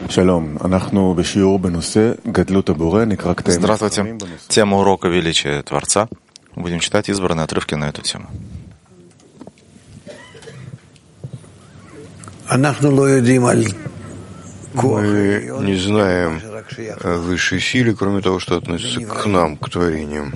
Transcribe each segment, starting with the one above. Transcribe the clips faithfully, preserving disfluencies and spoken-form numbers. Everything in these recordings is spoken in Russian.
Здравствуйте. Тема урока «Величие Творца». Будем читать избранные отрывки на эту тему. Мы не знаем о высшей силе, кроме того, что относится к нам, к творениям.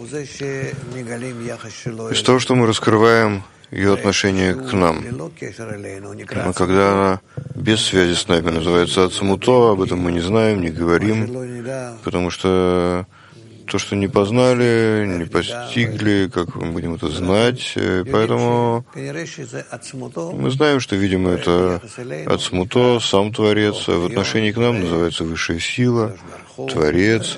Из того, что мы раскрываем ее отношение к нам. Но когда она без связи с нами называется ацмуто, об этом мы не знаем, не говорим, потому что то, что не познали, не постигли, как мы будем это знать, поэтому мы знаем, что, видимо, это ацмуто, сам Творец, а в отношении к нам называется высшая сила, Творец,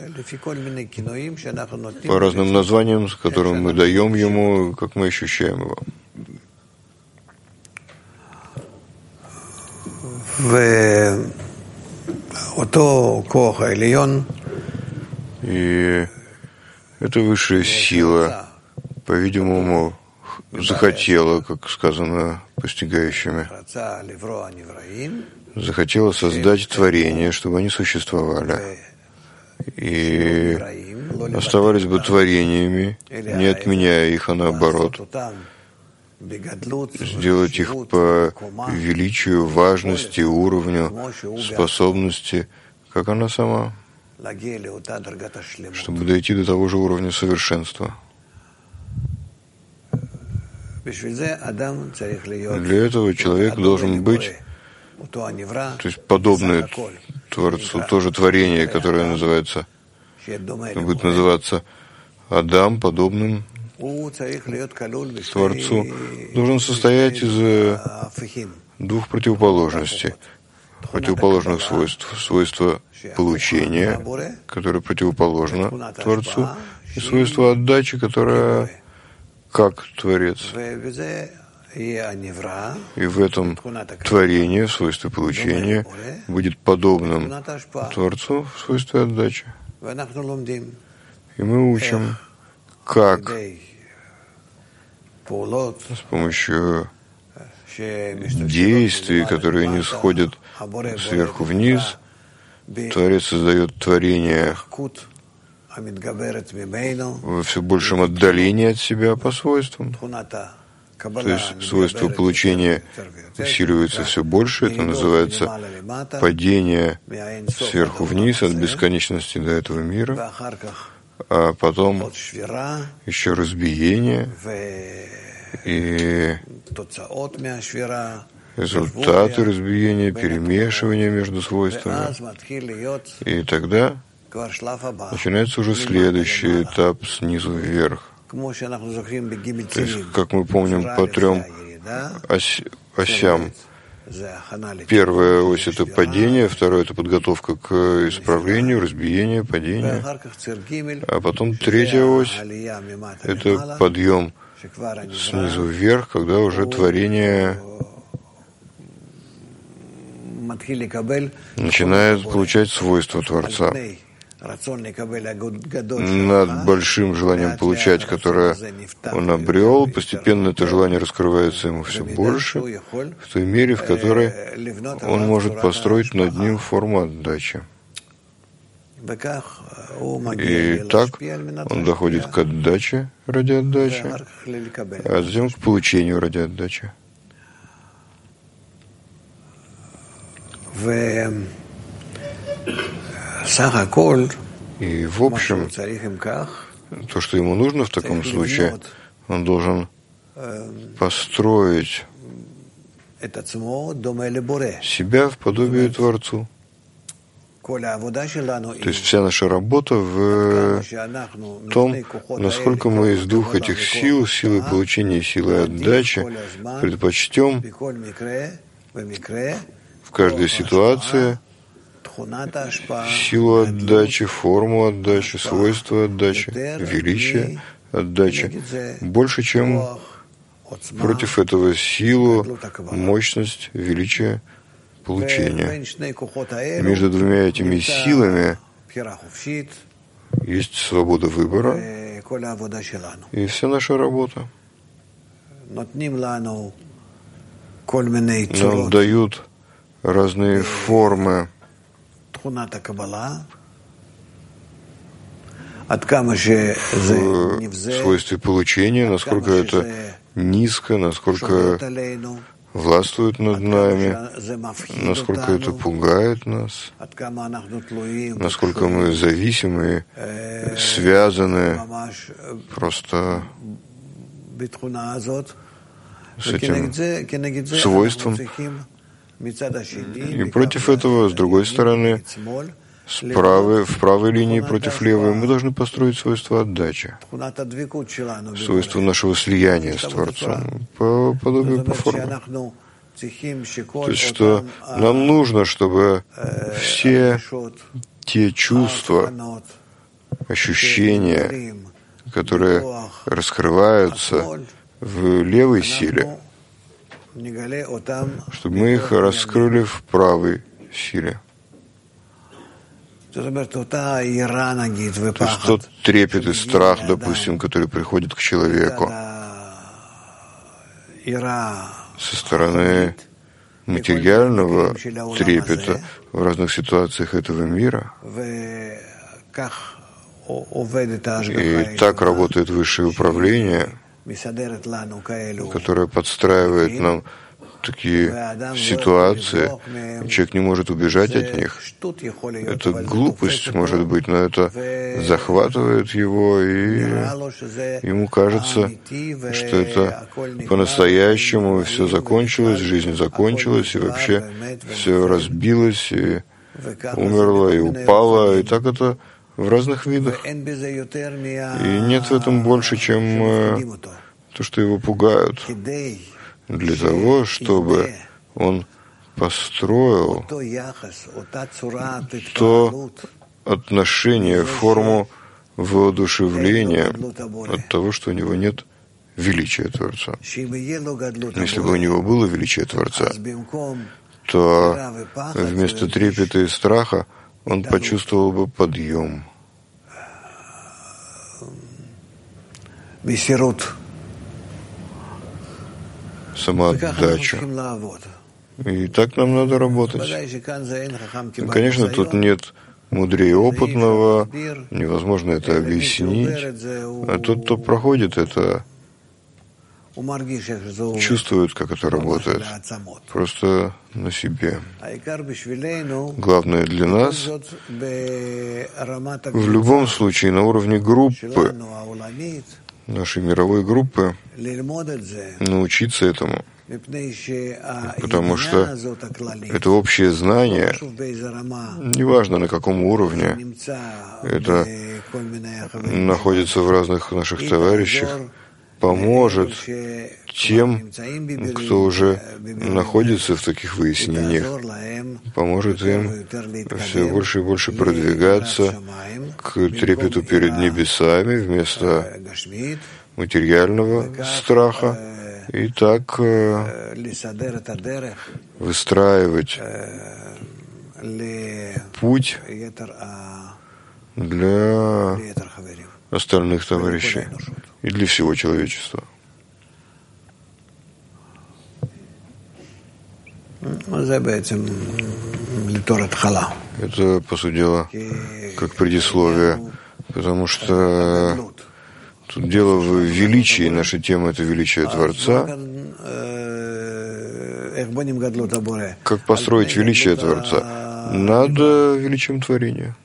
по разным названиям, с которыми мы даем ему, как мы ощущаем его. И эта высшая сила, по-видимому, захотела, как сказано постигающими, захотела создать творение, чтобы они существовали и оставались бы творениями, не отменяя их, а наоборот, сделать их по величию, важности, уровню, способности, как она сама, чтобы дойти до того же уровня совершенства. Для этого человек должен быть, то есть подобный Творцу, тоже творение, которое называется, будет называться Адам, подобным Творцу, должен состоять из двух противоположностей, противоположных свойств. Свойство получения, которое противоположно Творцу, и свойство отдачи, которое как Творец. И в этом творение, в свойстве получения, будет подобным Творцу в свойстве отдачи. И мы учим, как с помощью действий, которые не сходят сверху вниз, Творец создает творение во все большем отдалении от себя по свойствам. То есть свойство получения усиливается все больше. Это называется падение сверху вниз от бесконечности до этого мира. А потом еще разбиение и результаты разбиения, перемешивания между свойствами. И тогда начинается уже следующий этап снизу вверх. То есть, как мы помним, по трем ось, осям. Первая ось — это падение, вторая — это подготовка к исправлению, разбиение, падение. А потом третья ось — это подъем снизу вверх, когда уже творение начинает получать свойства Творца. Над большим желанием получать, которое он обрел, постепенно это желание раскрывается ему все больше, в той мере, в которой он может построить над ним форму отдачи. И так он доходит к отдаче ради отдачи, а затем к получению ради отдачи. И в общем, то, что ему нужно в таком случае, он должен построить себя в подобие Творцу. То есть вся наша работа в том, насколько мы из двух этих сил, силы получения и силы отдачи, предпочтем в каждой ситуации силу отдачи, форму отдачи, свойства отдачи, величие отдачи, больше, чем против этого силу, мощность, величие получения. Между двумя этими силами есть свобода выбора и вся наша работа. Нам дают разные формы в свойстве получения, насколько это низко, насколько властвует над нами, насколько это пугает нас, насколько мы зависимы, связаны просто с этим свойством. И против этого, с другой стороны, с правой, в правой линии против левой мы должны построить свойство отдачи, свойство нашего слияния с Творцом, по подобию, по форме. То есть, что нам нужно, чтобы все те чувства, ощущения, которые раскрываются в левой силе, чтобы мы их раскрыли в правой силе. То есть тот трепет и страх, допустим, который приходит к человеку со стороны материального трепета в разных ситуациях этого мира, и так работает высшее управление, которое подстраивает нам такие ситуации, человек не может убежать от них. Это глупость, может быть, но это захватывает его, и ему кажется, что это по-настоящему все закончилось, жизнь закончилась, и вообще все разбилось, и умерло, и упало, и так это в разных видах. И нет в этом больше, чем то, что его пугают, для того, чтобы он построил то отношение, форму воодушевления от того, что у него нет величия Творца. Если бы у него было величие Творца, то вместо трепета и страха он почувствовал бы подъем, самоотдачу. И так нам надо работать. Конечно, тут нет мудрее опытного, невозможно это объяснить. А тот, кто проходит это, чувствует, как это работает, просто на себе. Главное для нас в любом случае на уровне группы, нашей мировой группы, научиться этому, потому что это общее знание, неважно на каком уровне, это находится в разных наших товарищах, поможет тем, кто уже находится в таких выяснениях, поможет им все больше и больше продвигаться к трепету перед небесами вместо материального страха, и так выстраивать путь для остальных товарищей и для всего человечества. Это, по сути дела, как предисловие, потому что тут дело в величии. Наша тема — это величие Творца. Как построить величие Творца? Над величием творения.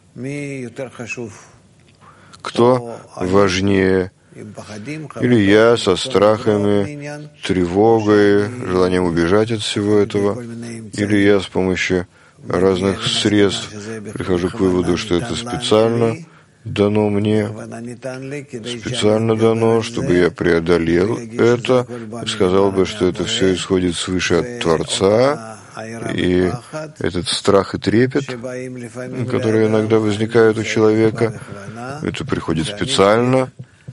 Кто важнее? Или я со страхами, тревогой, желанием убежать от всего этого? Или я с помощью разных средств прихожу к выводу, что это специально дано мне, специально дано, чтобы я преодолел это, и сказал бы, что это все исходит свыше от Творца, и этот страх и трепет, которые иногда возникают у человека, это приходит специально.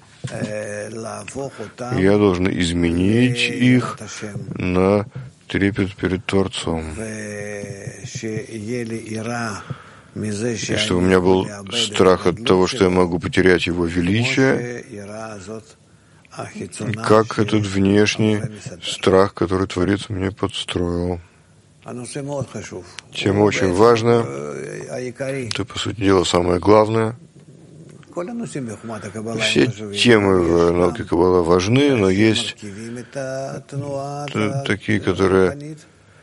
Я должен изменить их на трепет перед Творцом. И чтобы у меня был страх от того, что я могу потерять его величие, как этот внешний страх, который Творец мне подстроил. Тема очень важная. Это, по сути дела, самое главное. Все темы в науке Каббала важны, но есть такие, которые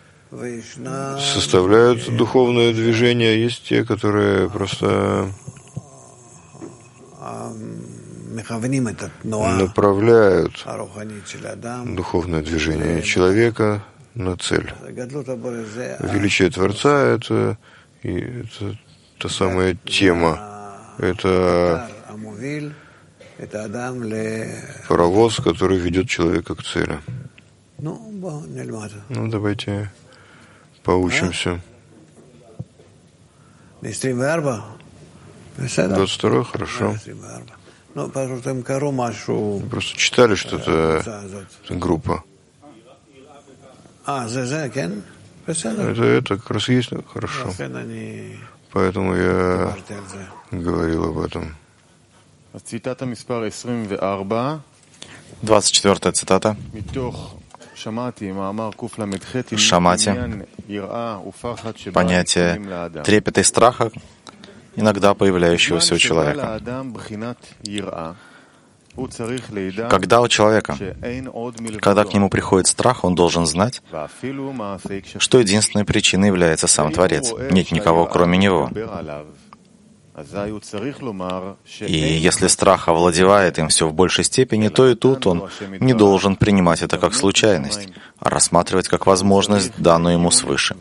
составляют духовное движение, есть те, которые просто направляют духовное движение человека на цель. Величие Творца — это, и это та самая тема. Это паровоз, который ведет человека к цели. Ну, давайте поучимся. двадцать второй, хорошо. Просто читали что-то, группа. Это, это как раз есть, хорошо. Поэтому я говорил об этом. двадцать четвёртая цитата. Шамати. Понятие трепета и страха, иногда появляющегося у человека. Когда у человека, когда к нему приходит страх, он должен знать, что единственной причиной является сам Творец. Нет никого, кроме него. И если страх овладевает им все в большей степени, то и тут он не должен принимать это как случайность, а рассматривать как возможность, данную ему свыше.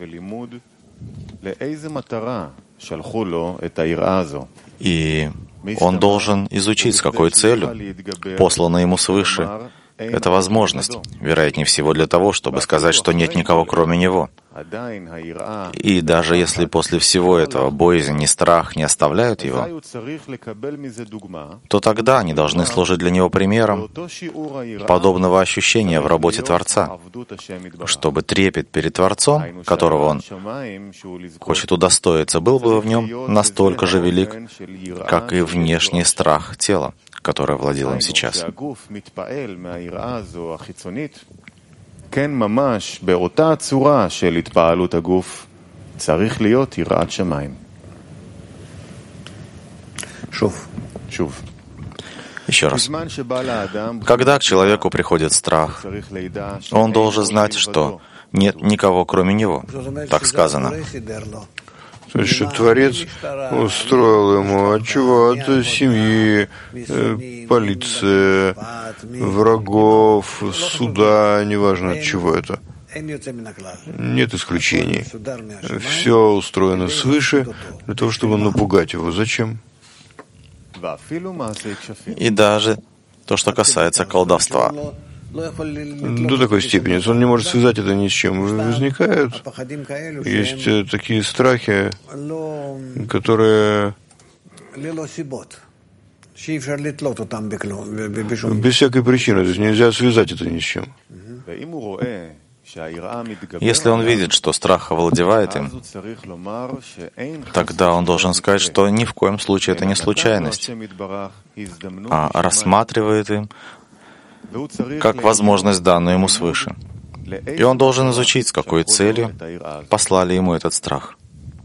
И он должен изучить, с какой целью послана ему свыше эта возможность, вероятнее всего для того, чтобы сказать, что нет никого, кроме него. И даже если после всего этого боязнь и страх не оставляют его, то тогда они должны служить для него примером подобного ощущения в работе Творца, чтобы трепет перед Творцом, которого он хочет удостоиться, был бы в нем настолько же велик, как и внешний страх тела, которое владело им сейчас. כן, ממש, באותה הצורה של התפעלות הגוף, צריך להיות יראת שמיים. שוב. שוב. Еще раз. Когда к человеку приходит страх, он должен знать, что нет никого, кроме него. Так сказано. То есть, что Творец устроил ему от чего? От семьи, полиции, врагов, суда, неважно от чего это. Нет исключений. Все устроено свыше для того, чтобы напугать его. Зачем? И даже то, что касается колдовства. До такой степени. Он не может связать это ни с чем. Возникают. Есть такие страхи, которые без всякой причины. То есть нельзя связать это ни с чем. Если он видит, что страх овладевает им, тогда он должен сказать, что ни в коем случае это не случайность, а рассматривает им как возможность, данную ему свыше. И он должен изучить, с какой целью послали ему этот страх.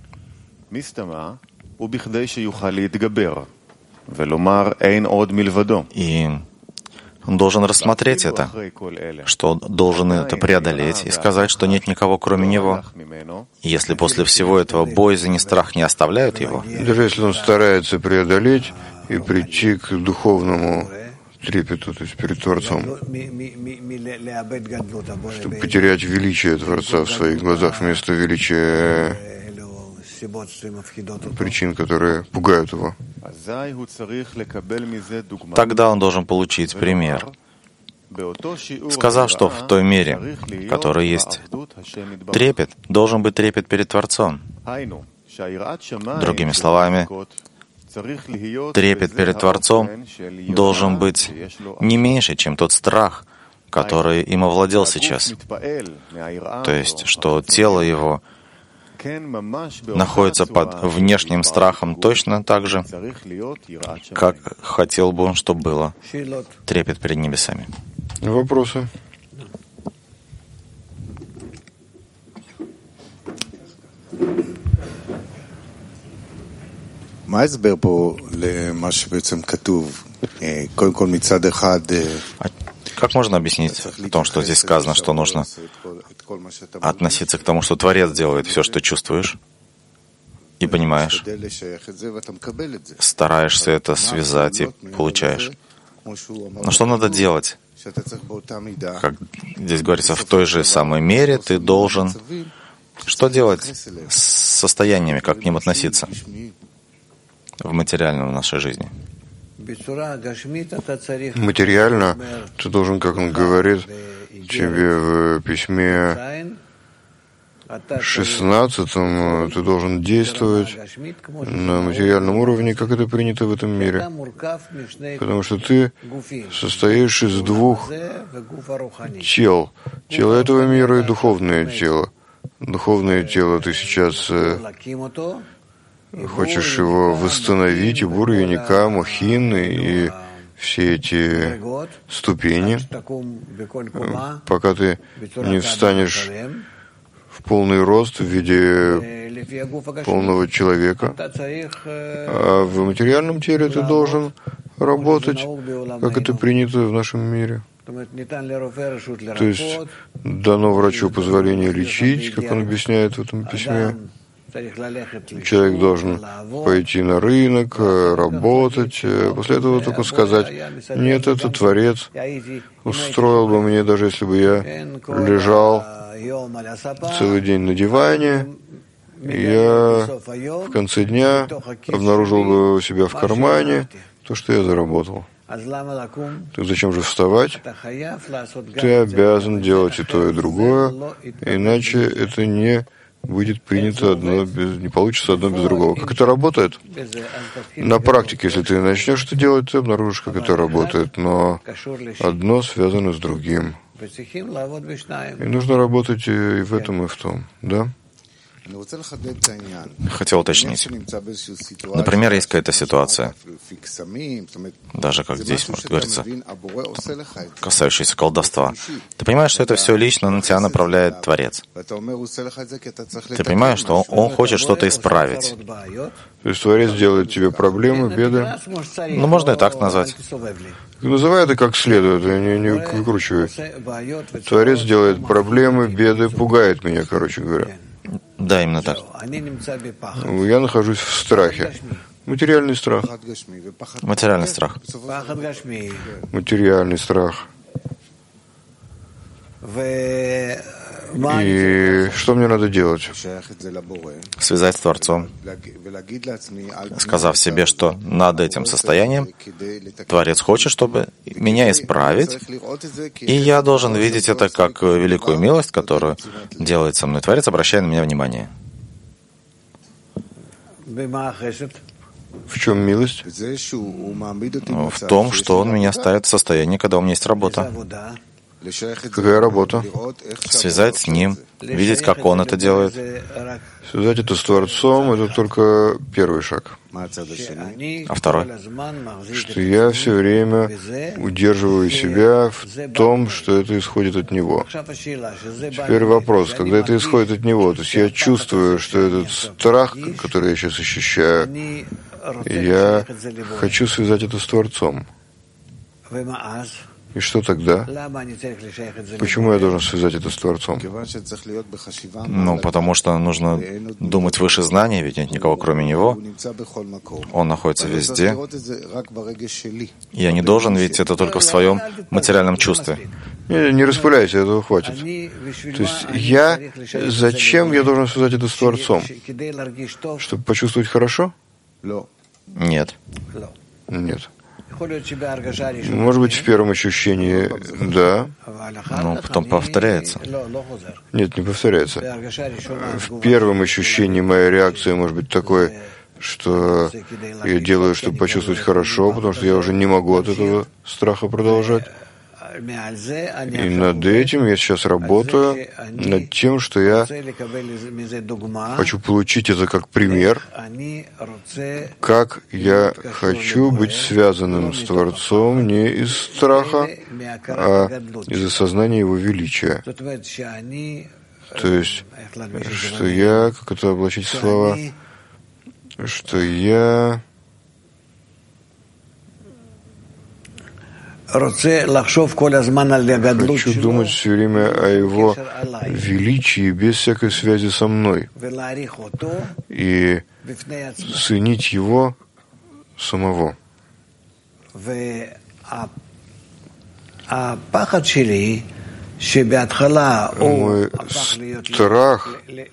И он должен рассмотреть это, что он должен это преодолеть и сказать, что нет никого, кроме него. И если после всего этого боязнь и страх не оставляют его, даже если он старается преодолеть и прийти к духовному трепету, то есть перед Творцом, чтобы потерять величие Творца в своих глазах вместо величия причин, которые пугают его. Тогда он должен получить пример, сказав, что в той мере, в которой есть трепет, должен быть трепет перед Творцом. Другими словами, трепет перед Творцом должен быть не меньше, чем тот страх, который им овладел сейчас. То есть, что тело его находится под внешним страхом точно так же, как хотел бы он, чтобы было трепет перед небесами. Вопросы? Как можно объяснить о том, что здесь сказано, что нужно относиться к тому, что Творец делает все, что чувствуешь и понимаешь, стараешься это связать и получаешь. Но что надо делать? Как здесь говорится, в той же самой мере ты должен... Что делать с состояниями, как к ним относиться в материальном в нашей жизни? Материально ты должен, как он говорит тебе в письме шестнадцатом, ты должен действовать на материальном уровне, как это принято в этом мире. Потому что ты состоишь из двух тел. Тело этого мира и духовное тело. Духовное тело ты сейчас хочешь его восстановить, и Бур, Юника, Мухин, и все эти ступени, пока ты не встанешь в полный рост в виде полного человека. А в материальном теле ты должен работать, как это принято в нашем мире. То есть дано врачу позволение лечить, как он объясняет в этом письме. Человек должен пойти на рынок, работать, после этого только сказать: нет, это Творец устроил бы мне, даже если бы я лежал целый день на диване, я в конце дня обнаружил бы у себя в кармане то, что я заработал. Так зачем же вставать? Ты обязан делать и то, и другое, иначе это не будет принято одно без, не получится одно без другого. Как это работает? На практике, если ты начнешь это делать, ты обнаружишь, как это работает, но одно связано с другим. И нужно работать и в этом, и в том, да? Хотел уточнить. Например, есть какая-то ситуация, даже как здесь, может говорится, касающаяся колдовства. Ты понимаешь, что это все лично на тебя направляет Творец. Ты понимаешь, что он, он хочет что-то исправить. То есть Творец делает тебе проблемы, беды. Ну, можно и так назвать. Называй это как следует, не, не выкручивай. Творец делает проблемы, беды, пугает меня, короче говоря. Да, именно так. Я нахожусь в страхе. Материальный страх. Материальный страх. Материальный страх. И что мне надо делать? Связать с Творцом, сказав себе, что над этим состоянием Творец хочет, чтобы меня исправить, и я должен видеть это как великую милость, которую делает со мной Творец, обращая на меня внимание. В чем милость? В том, что Он меня ставит в состояние, когда у меня есть работа. Какая работа? Связать с Ним, видеть, как Он это делает. Связать это с Творцом — это только первый шаг. А второй? Что я все время удерживаю себя в том, что это исходит от Него. Теперь вопрос, когда это исходит от Него, то есть я чувствую, что этот страх, который я сейчас ощущаю, я хочу связать это с Творцом. И что тогда? Почему я должен связать это с Творцом? Ну, потому что нужно думать выше знания, ведь нет никого кроме Него. Он находится везде. Я не должен видеть это только в своем материальном чувстве. Не, не распыляйся, этого хватит. То есть я... Зачем я должен связать это с Творцом? Чтобы почувствовать хорошо? Нет. Нет. Может быть, в первом ощущении, да. Но потом повторяется. Нет, не повторяется. В первом ощущении моя реакция может быть такой, что я делаю, чтобы почувствовать хорошо, потому что я уже не могу от этого страха продолжать. И над этим я сейчас работаю, над тем, что я хочу получить это как пример, как я хочу быть связанным с Творцом не из страха, а из осознания Его величия. То есть, что я, как это облачить в слова, что я хочу думать все время о его величии без всякой связи со мной и ценить его самого. Мой страх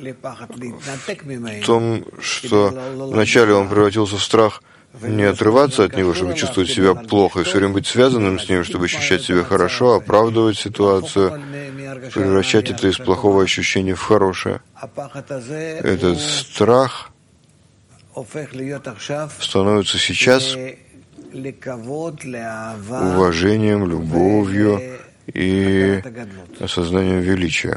в том, что вначале он превратился в страх не отрываться от него, чтобы чувствовать себя плохо, и все время быть связанным с ним, чтобы ощущать себя хорошо, оправдывать ситуацию, превращать это из плохого ощущения в хорошее. Этот страх становится сейчас уважением, любовью и осознанием величия.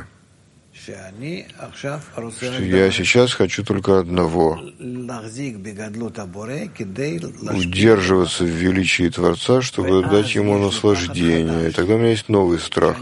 Что я сейчас хочу только одного — удерживаться в величии Творца, чтобы дать ему наслаждение. И тогда у меня есть новый страх,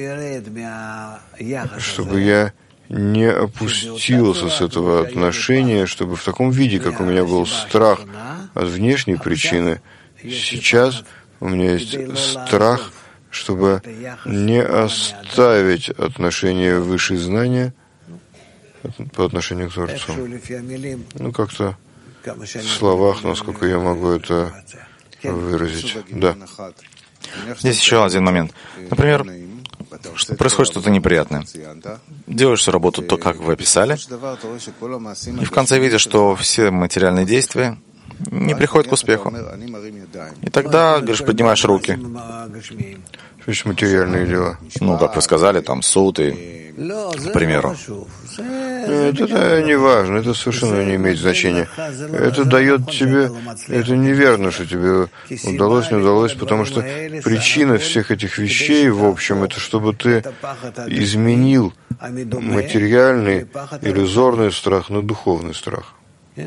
чтобы я не опустился с этого отношения, чтобы в таком виде, как у меня был страх от внешней причины, сейчас у меня есть страх, чтобы не оставить отношение высшей знания по отношению к Творцу. Ну, как-то в словах, насколько я могу это выразить. Да. Здесь еще один момент. Например, происходит что-то неприятное. Делаешь всю работу то, как вы описали, и в конце видишь, что все материальные действия не приходят к успеху. И тогда, говоришь, поднимаешь руки. Что материальные дела? Ну, как вы сказали, там суд и, к примеру. Нет, это не важно, это совершенно не имеет значения. Это дает тебе, это неверно, что тебе удалось, не удалось, потому что причина всех этих вещей, в общем, это чтобы ты изменил материальный, иллюзорный страх на духовный страх. Ты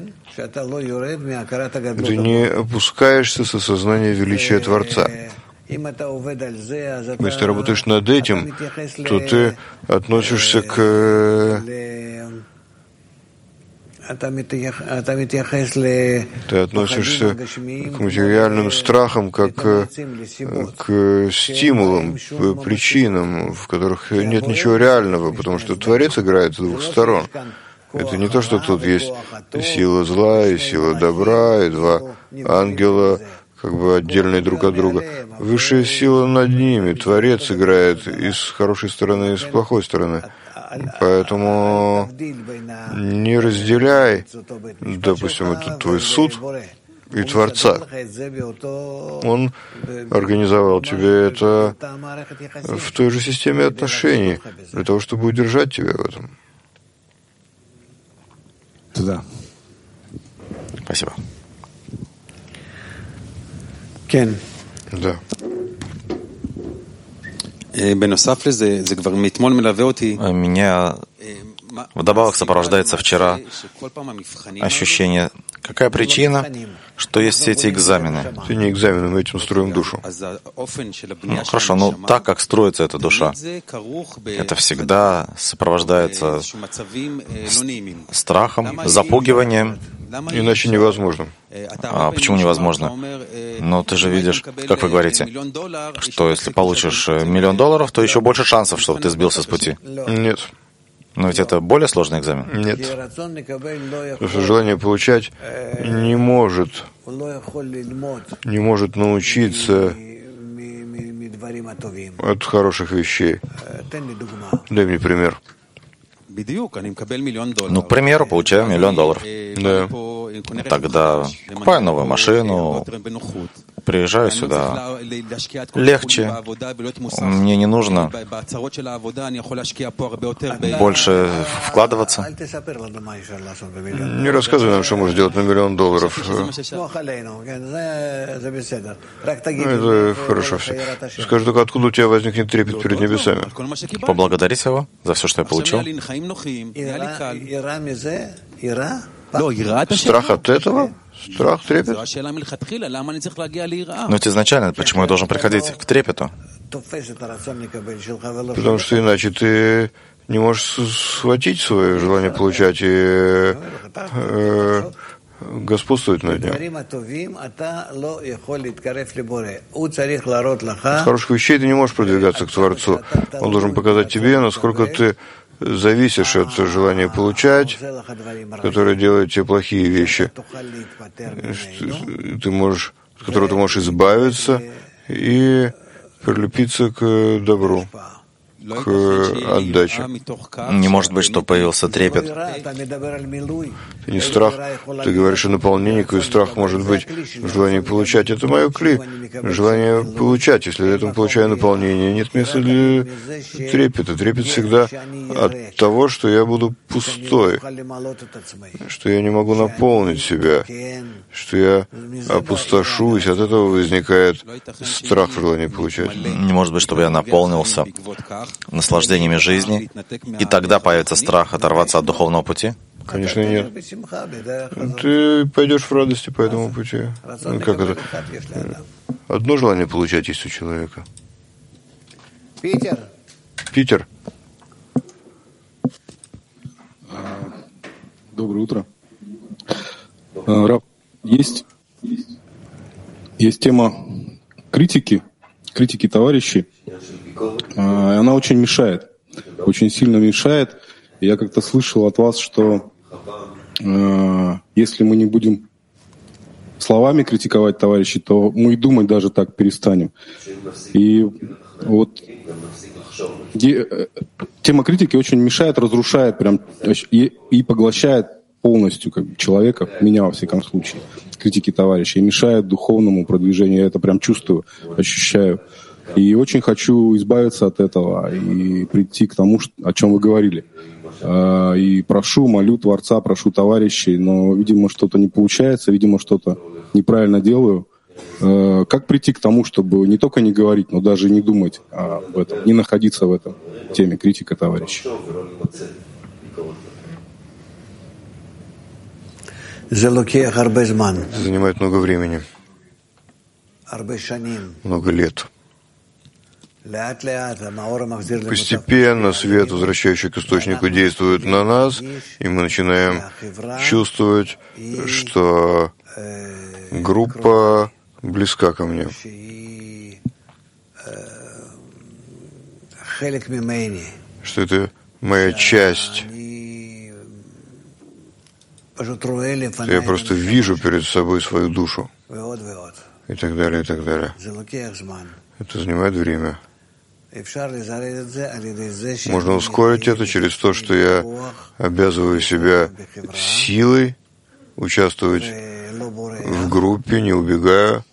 не опускаешься с осознания величия Творца. Если ты работаешь над этим, то ты относишься к... Ты относишься к материальным страхам как к стимулам, к причинам, в которых нет ничего реального, потому что Творец играет с двух сторон. Это не то, что тут есть сила зла и сила добра, и два ангела, как бы отдельные друг от друга. Высшая сила над ними. Творец играет и с хорошей стороны, и с плохой стороны. Поэтому не разделяй, допустим, это твой суд и Творца. Он организовал тебе это в той же системе отношений, для того, чтобы удержать тебя в этом. Да. Спасибо. Кен. Да. Меня вдобавок сопровождается вчера ощущение, какая причина, что есть все эти экзамены. Это не экзамены, мы этим строим душу. Ну, хорошо, но так, как строится эта душа, это всегда сопровождается страхом, запугиванием. Иначе невозможно. А почему невозможно? Но ты же видишь, как вы говорите, что если получишь миллион долларов, то еще больше шансов, чтобы ты сбился с пути. Нет. Но ведь это более сложный экзамен. Нет. Потому что желание получать не может, не может научиться от хороших вещей. Дай мне пример. Ну, к примеру, получаю миллион долларов. Да. Тогда покупаю новую машину, приезжаю сюда. Легче. Мне не нужно больше вкладываться. Не рассказывай нам, что можешь делать на миллион долларов. Это хорошо все. Скажи только, откуда у тебя возникнет трепет перед небесами? Поблагодарить его за все, что я получил. Страх от этого? Страх, трепет? Но это изначально, почему я должен приходить к трепету? Потому что иначе ты не можешь схватить свое желание получать и э, господствовать над ним. С хороших вещей ты не можешь продвигаться к Творцу. Он должен показать тебе, насколько ты зависишь от желания получать, которое делает тебе плохие вещи, ты можешь, от которого ты можешь избавиться и прилепиться к добру, к отдаче. Не может быть, что появился трепет. Это не страх. Ты говоришь о наполнении, какой страх может быть в желании получать. Это мое кли. Желание получать. Если я этому получаю наполнение, нет места для трепета. Трепет всегда от того, что я буду пустой, что я не могу наполнить себя, что я опустошусь. От этого возникает страх в желании получать. Не может быть, чтобы я наполнился наслаждениями жизни, и тогда появится страх оторваться от духовного пути? Конечно, нет. Ты пойдешь в радости по этому пути. Как это? Одно желание получать есть у человека. Питер. Питер. Доброе утро. Рав, есть, есть тема критики, критики товарищей. Она очень мешает, очень сильно мешает. Я как-то слышал от вас, что э, если мы не будем словами критиковать товарищей, то мы и думать даже так перестанем. И вот де, тема критики очень мешает, разрушает прям и, и поглощает полностью как бы, человека, меня во всяком случае, критики товарищей, и мешает духовному продвижению. Я это прям чувствую, ощущаю. И очень хочу избавиться от этого и прийти к тому, о чем вы говорили. И прошу, молю Творца, прошу товарищей, но, видимо, что-то не получается, видимо, что-то неправильно делаю. Как прийти к тому, чтобы не только не говорить, но даже не думать об этом, не находиться в этом теме критика товарищей? Занимает много времени, много лет. Постепенно свет, возвращающий к источнику, действует на нас, и мы начинаем чувствовать, что группа близка ко мне, что это моя часть. Я просто вижу перед собой свою душу, и так далее, и так далее. Это занимает время. Можно ускорить это через то, что я обязываю себя силой участвовать в группе, не убегая.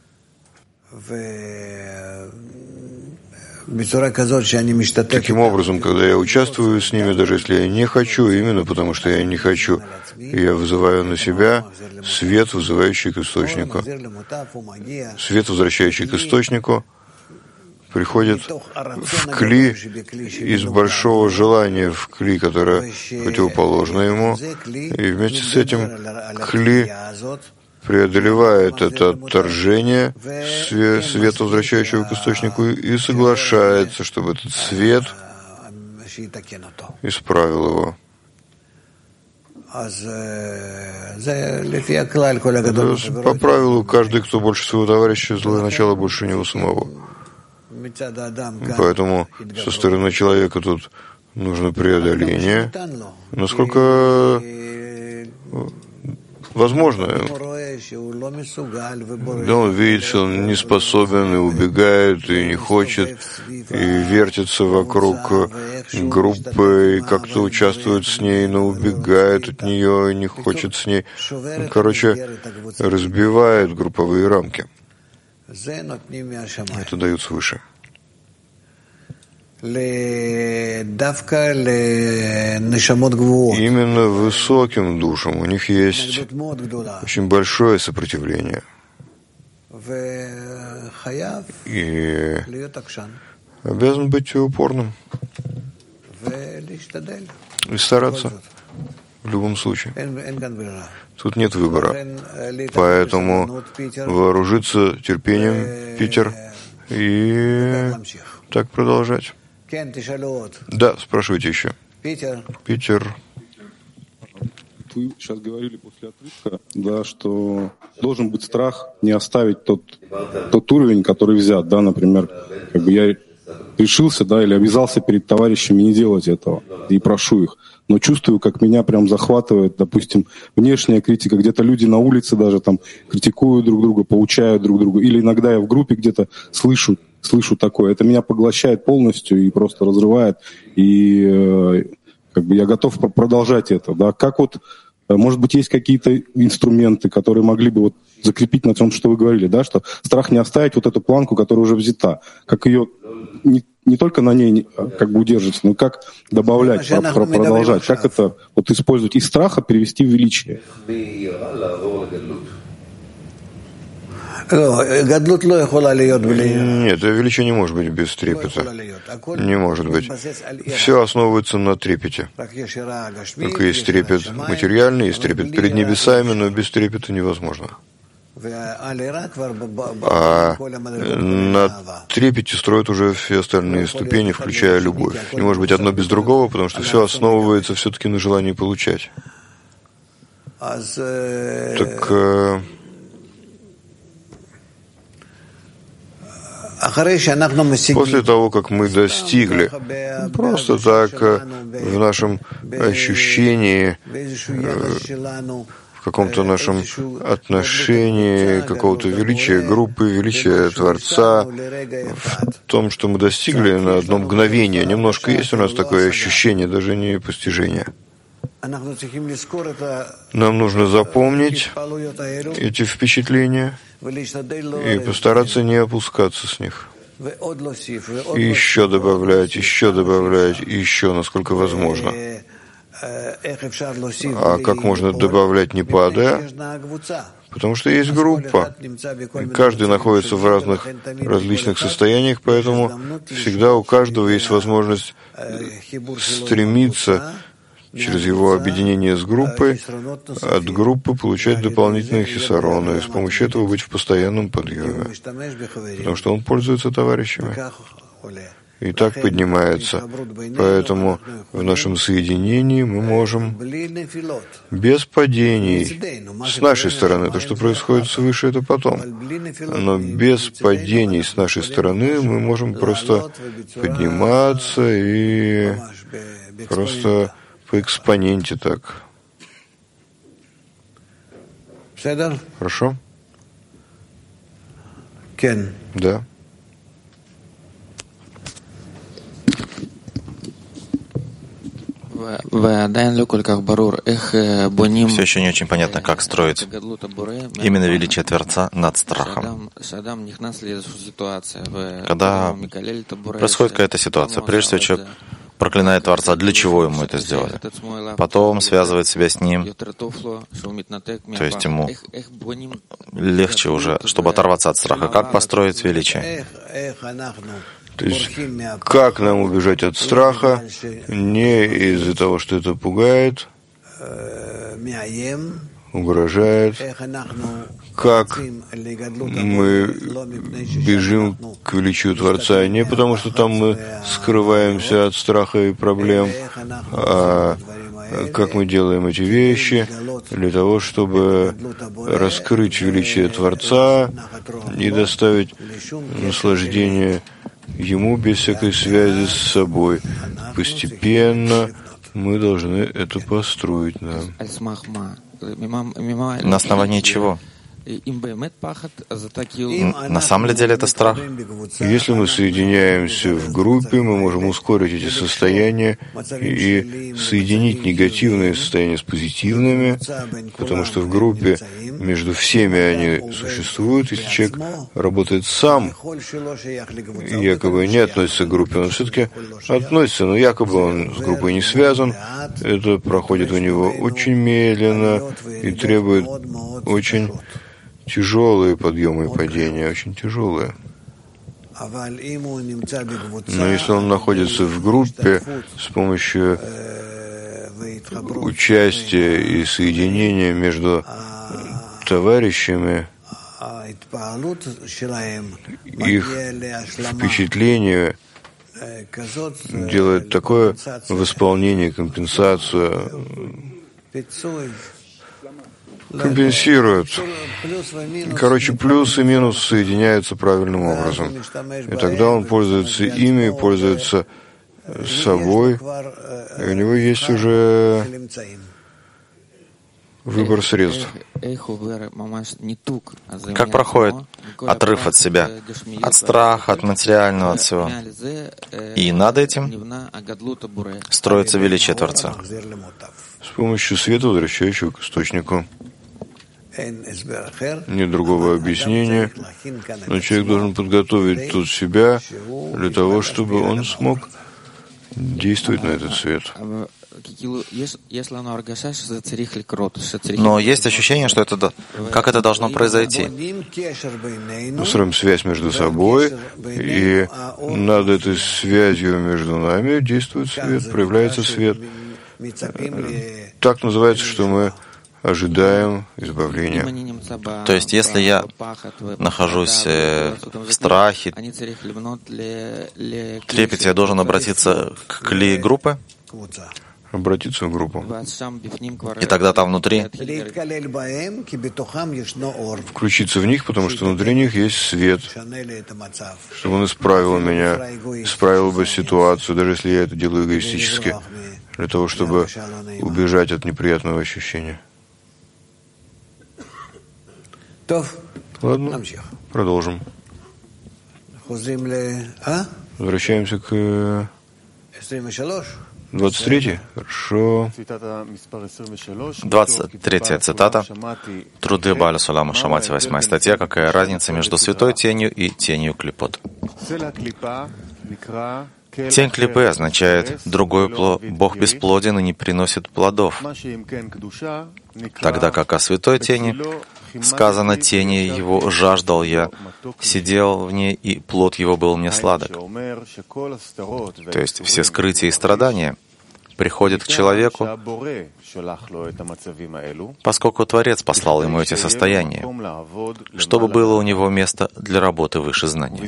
Таким образом, когда я участвую с ними, даже если я не хочу, именно потому что я не хочу, я вызываю на себя свет, вызывающий к источнику. Свет, возвращающий к источнику, приходит в кли из большого желания в кли, которое противоположно ему, и вместе с этим кли преодолевает это отторжение света, возвращающего к источнику, и соглашается, чтобы этот свет исправил его. По правилу, каждый, кто больше своего товарища, злое начало больше него самого. Поэтому со стороны человека тут нужно преодоление, насколько возможно. Да, он видит, что он не способен, и убегает, и не хочет, и вертится вокруг группы, и как-то участвует с ней, но убегает от нее, и не хочет с ней. Короче, разбивает групповые рамки. Это дают свыше. Именно высоким душам у них есть очень большое сопротивление. И обязан быть упорным и стараться в любом случае. Тут нет выбора. Поэтому вооружиться терпением, Питер, и так продолжать. Да, спрашивайте еще. Питер. Питер. вы сейчас говорили после отрывка, да, что должен быть страх не оставить тот, тот уровень, который взят, да, например, как бы я решился, да, или обязался перед товарищами не делать этого, и прошу их, но чувствую, как меня прям захватывает, допустим, внешняя критика, где-то люди на улице даже там критикуют друг друга, поучают друг друга, или иногда я в группе где-то слышу, слышу такое, это меня поглощает полностью и просто разрывает, и э, как бы я готов продолжать это, да, как вот, может быть, есть какие-то инструменты, которые могли бы вот закрепить на том, что вы говорили, да, что страх не оставить вот эту планку, которая уже взята, как ее не, не только на ней как бы удерживать, но как добавлять, про, про, продолжать, как это вот использовать из страха перевести в величие. Нет, величие не может быть без трепета. Не может быть. Все основывается на трепете. Только есть трепет материальный, есть трепет перед небесами, но без трепета невозможно. А на трепете строят уже все остальные ступени, включая любовь. Не может быть одно без другого, потому что все основывается все-таки на желании получать. Так... После того, как мы достигли, просто так в нашем ощущении, в каком-то нашем отношении какого-то величия группы, величия Творца, в том, что мы достигли на одно мгновение, немножко есть у нас такое ощущение, даже не постижение. Нам нужно запомнить эти впечатления и постараться не опускаться с них. И еще добавлять, еще добавлять, еще, насколько возможно. А как можно добавлять, не падая? Потому что есть группа. Каждый находится в разных, различных состояниях, поэтому всегда у каждого есть возможность стремиться через его объединение с группой, от группы получать дополнительные хисароны, и с помощью этого быть в постоянном подъеме, потому что он пользуется товарищами. И так поднимается. Поэтому в нашем соединении мы можем без падений, с нашей стороны, то, что происходит свыше, это потом, но без падений с нашей стороны мы можем просто подниматься и просто по экспоненте так. Хорошо? Да. Все еще не очень понятно, как строить именно величие Творца над страхом. Когда происходит какая-то ситуация, прежде всего человек проклинает Творца, для чего ему это сделали. Потом связывает себя с ним, то есть ему легче уже, чтобы оторваться от страха. Как построить величие? То есть, как нам убежать от страха, не из-за того, что это пугает, угрожает, как мы бежим к величию Творца не потому, что там мы скрываемся от страха и проблем, а как мы делаем эти вещи для того, чтобы раскрыть величие Творца и доставить наслаждение Ему без всякой связи с собой. Постепенно мы должны это построить. Да. На основании чего? На самом деле это страх. Если мы соединяемся в группе, мы можем ускорить эти состояния и соединить негативные состояния с позитивными, потому что в группе между всеми они существуют. Если человек работает сам, якобы не относится к группе, он все-таки относится, но якобы он с группой не связан. Это проходит у него очень медленно и требует очень тяжелые подъемы и падения, очень тяжелые. Но если он находится в группе с помощью участия и соединения между товарищами, их впечатление делает такое восполнение, компенсацию, компенсируют. Короче, плюс и минус соединяются правильным образом. И тогда он пользуется ими, пользуется собой, и у него есть уже выбор средств. Как проходит отрыв от себя, от страха, от материального, от всего. И над этим строится величие Творца. С помощью света, возвращающего к источнику. Нет другого объяснения, но человек должен подготовить тут себя для того, чтобы он смог действовать на этот свет. Но есть ощущение, что это, как это должно произойти. Мы строим связь между собой, и над этой связью между нами действует свет, проявляется свет. Так называется, что мы ожидаем избавления. То есть, если я нахожусь в страхе, трепете, я должен обратиться к кли группы? Обратиться в группу. И тогда там внутри включиться в них, потому что внутри них есть свет, чтобы он исправил меня, исправил бы ситуацию, даже если я это делаю эгоистически, для того, чтобы убежать от неприятного ощущения. Ладно, продолжим. Возвращаемся к двадцать третьей. Хорошо. двадцать третья цитата. Труды Бааля Сулама Шамати, восьмая статья. Какая разница между святой тенью и тенью клипот? Тень клипы означает «другой плод, Бог бесплоден и не приносит плодов», тогда как о святой тени сказано «тени его жаждал я, сидел в ней, и плод его был мне сладок». То есть все скрытия и страдания приходят к человеку, поскольку Творец послал ему эти состояния, чтобы было у него место для работы выше знания.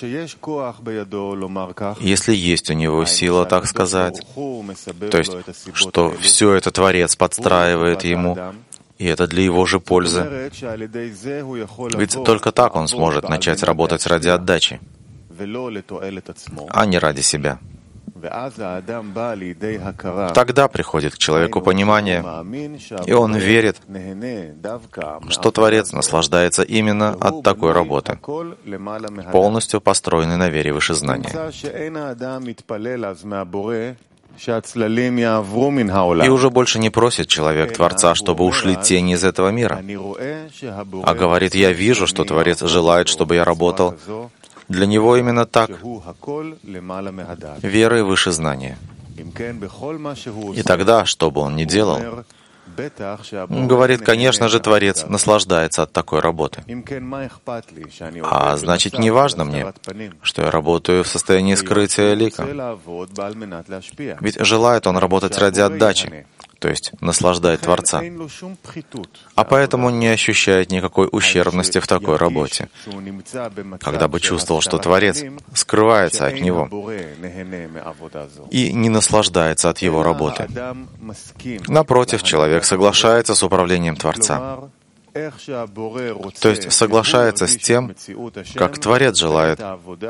Если есть у него сила так сказать, то есть, что все это Творец подстраивает ему, и это для его же пользы, ведь только так он сможет начать работать ради отдачи, а не ради себя. Тогда приходит к человеку понимание, и он верит, что Творец наслаждается именно от такой работы, полностью построенной на вере выше знания. И уже больше не просит человек Творца, чтобы ушли тени из этого мира, а говорит: «Я вижу, что Творец желает, чтобы я работал для него именно так, верой выше знания». И тогда, что бы он ни делал, он говорит: конечно же, Творец наслаждается от такой работы. А значит, не важно мне, что я работаю в состоянии скрытия лика. Ведь желает он работать ради отдачи, то есть наслаждает Творца. А поэтому он не ощущает никакой ущербности в такой работе, когда бы чувствовал, что Творец скрывается от него и не наслаждается от его работы. Напротив, человек соглашается с управлением Творца, то есть соглашается с тем, как Творец желает,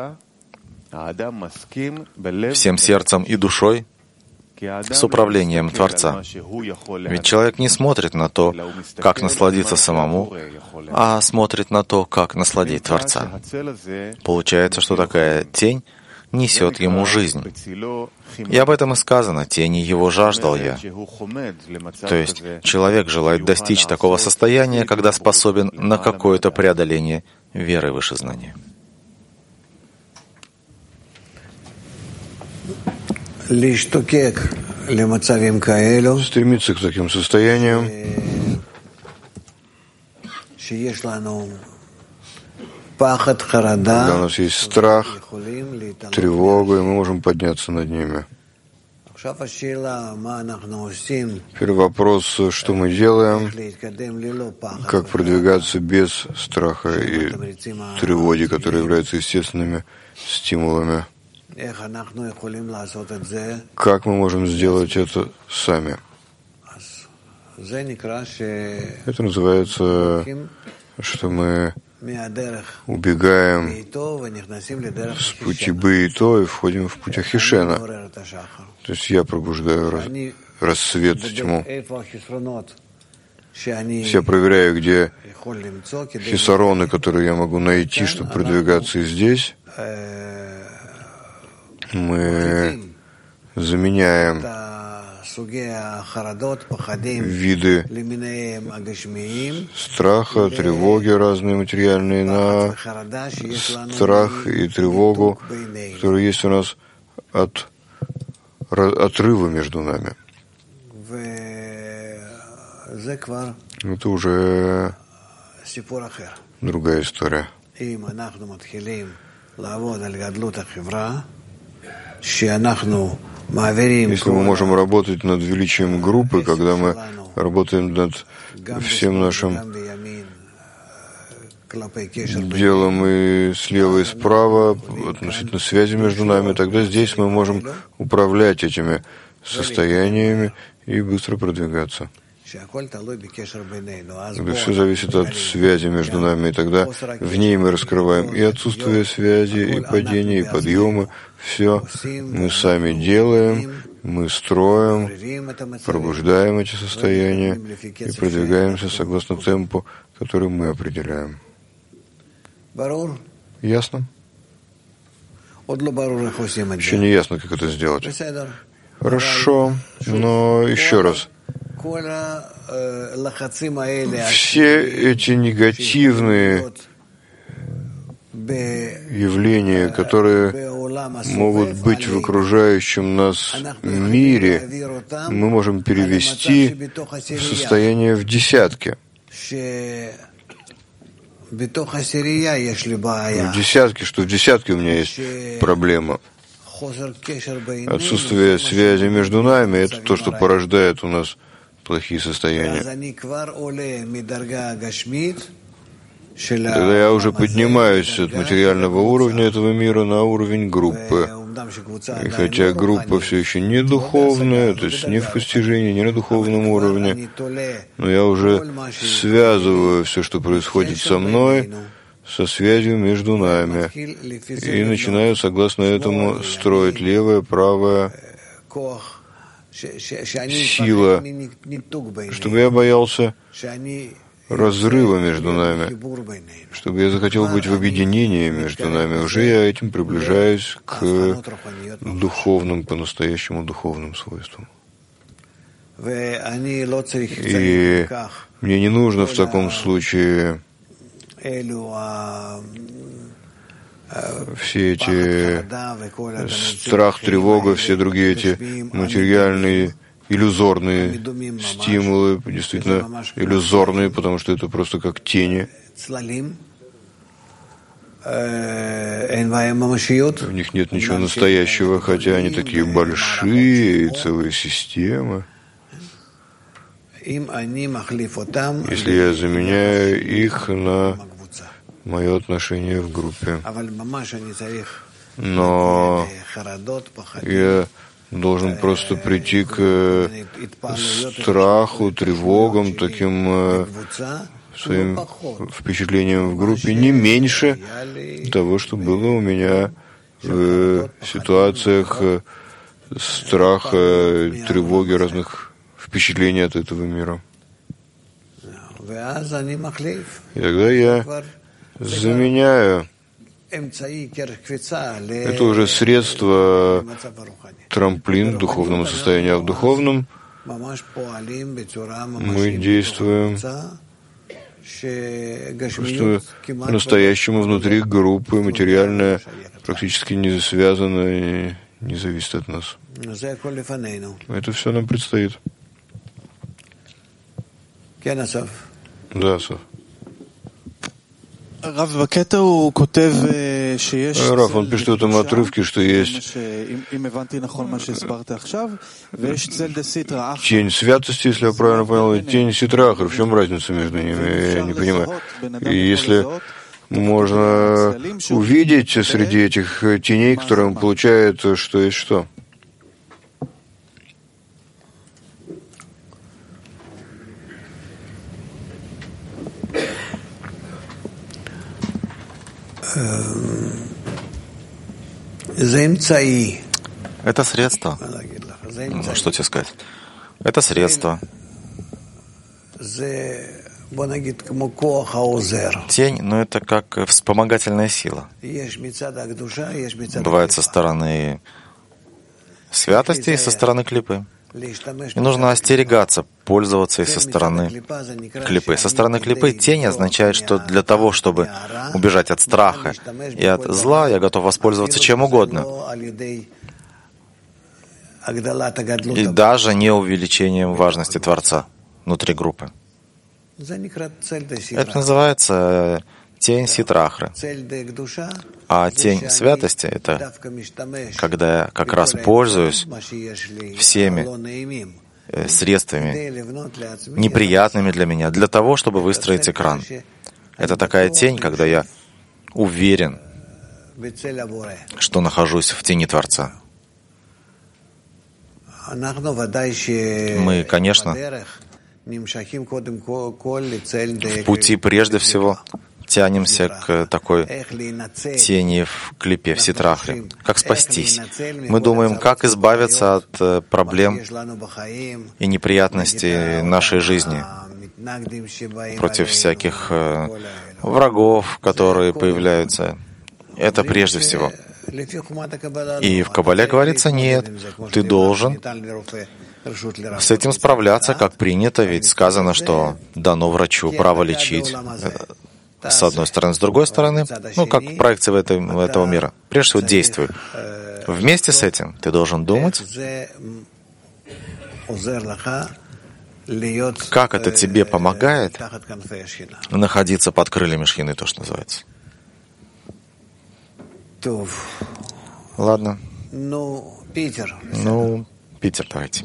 всем сердцем и душой, с управлением Творца. Ведь человек не смотрит на то, как насладиться самому, а смотрит на то, как насладить Творца. Получается, что такая тень несет ему жизнь. И об этом и сказано: «Тени его жаждал я». То есть человек желает достичь такого состояния, когда способен на какое-то преодоление веры выше знания. Стремиться к таким состояниям, когда у нас есть страх, тревога, и мы можем подняться над ними. Теперь вопрос, что мы делаем, как продвигаться без страха и тревоги, которые являются естественными стимулами. Как мы можем сделать это сами? Это называется, что мы убегаем с пути Бейто и входим в путь Ахишена. То есть я пробуждаю рас, рассвет, тьму. Я проверяю, где хисароны, которые я могу найти, чтобы продвигаться и здесь. Мы заменяем виды страха, тревоги разные материальные на страх и тревогу, которые есть у нас от отрыва между нами. Это уже другая история. Если мы можем работать над величием группы, когда мы работаем над всем нашим делом и слева и справа, относительно связи между нами, тогда здесь мы можем управлять этими состояниями и быстро продвигаться. Когда все зависит от связи между нами, и тогда в ней мы раскрываем и отсутствие связи, и падение, и подъемы. Все мы сами делаем, мы строим, пробуждаем эти состояния и продвигаемся согласно темпу, который мы определяем. Ясно? Еще не ясно, как это сделать. Хорошо, но еще раз. Все эти негативные явления, которые могут быть в окружающем нас мире, мы можем перевести в состояние в десятки. В десятке, что в десятке у меня есть проблема. Отсутствие связи между нами — это то, что порождает у нас плохие состояния. Тогда я уже поднимаюсь от материального уровня этого мира на уровень группы. И хотя группа все еще не духовная, то есть не в постижении, не на духовном уровне, но я уже связываю все, что происходит со мной, со связью между нами. И начинаю, согласно этому, строить левое, правое, сила, чтобы я боялся разрыва между нами, чтобы я захотел быть в объединении между нами. Уже я этим приближаюсь к духовным, по-настоящему духовным свойствам. И мне не нужно в таком случае все эти страх, тревога, все другие эти материальные, иллюзорные стимулы, действительно иллюзорные, потому что это просто как тени. В них нет ничего настоящего, хотя они такие большие, и целая система. Если я заменяю их на мое отношение в группе. Но я должен просто прийти к страху, тревогам, таким своим впечатлениям в группе не меньше того, что было у меня в ситуациях страха, тревоги, разных впечатлений от этого мира. И тогда я заменяю. Это уже средство, трамплин к духовному состоянию, а в духовном мы действуем просто по-настоящему внутри группы, материальное практически не связано и не зависит от нас. Это все нам предстоит. Да, Асав. Раф, он пишет в этом отрывке, что есть тень святости, если я правильно понял, и тень ситрахар. В чем разница между ними? Я не понимаю. И если можно увидеть среди этих теней, которые он получает, что есть что? Это средство. Ну, что тебе сказать? Это средство. Тень, но это как вспомогательная сила. Бывает со стороны святости и со стороны клипы. И нужно остерегаться, пользоваться и со стороны клипы. Со стороны клипы тень означает, что для того, чтобы убежать от страха и от зла, я готов воспользоваться чем угодно. И даже не увеличением важности Творца внутри группы. Это называется тень ситрахры. А тень святости — это когда я как раз пользуюсь всеми средствами, неприятными для меня, для того, чтобы выстроить экран. Это такая тень, когда я уверен, что нахожусь в тени Творца. Мы, конечно, в пути прежде всего тянемся к такой тени в клипе, в ситрахре. Как спастись? Мы думаем, как избавиться от проблем и неприятностей нашей жизни, против всяких врагов, которые появляются. Это прежде всего. И в Кабале говорится, нет, ты должен с этим справляться, как принято, ведь сказано, что дано врачу право лечить. С одной стороны, с другой стороны, ну, как проекция в этом, этого мира. Прежде всего, действуй. Вместе с этим ты должен думать, как это тебе помогает находиться под крыльями Шхины, то, что называется. Ладно. Ну, Питер, давайте.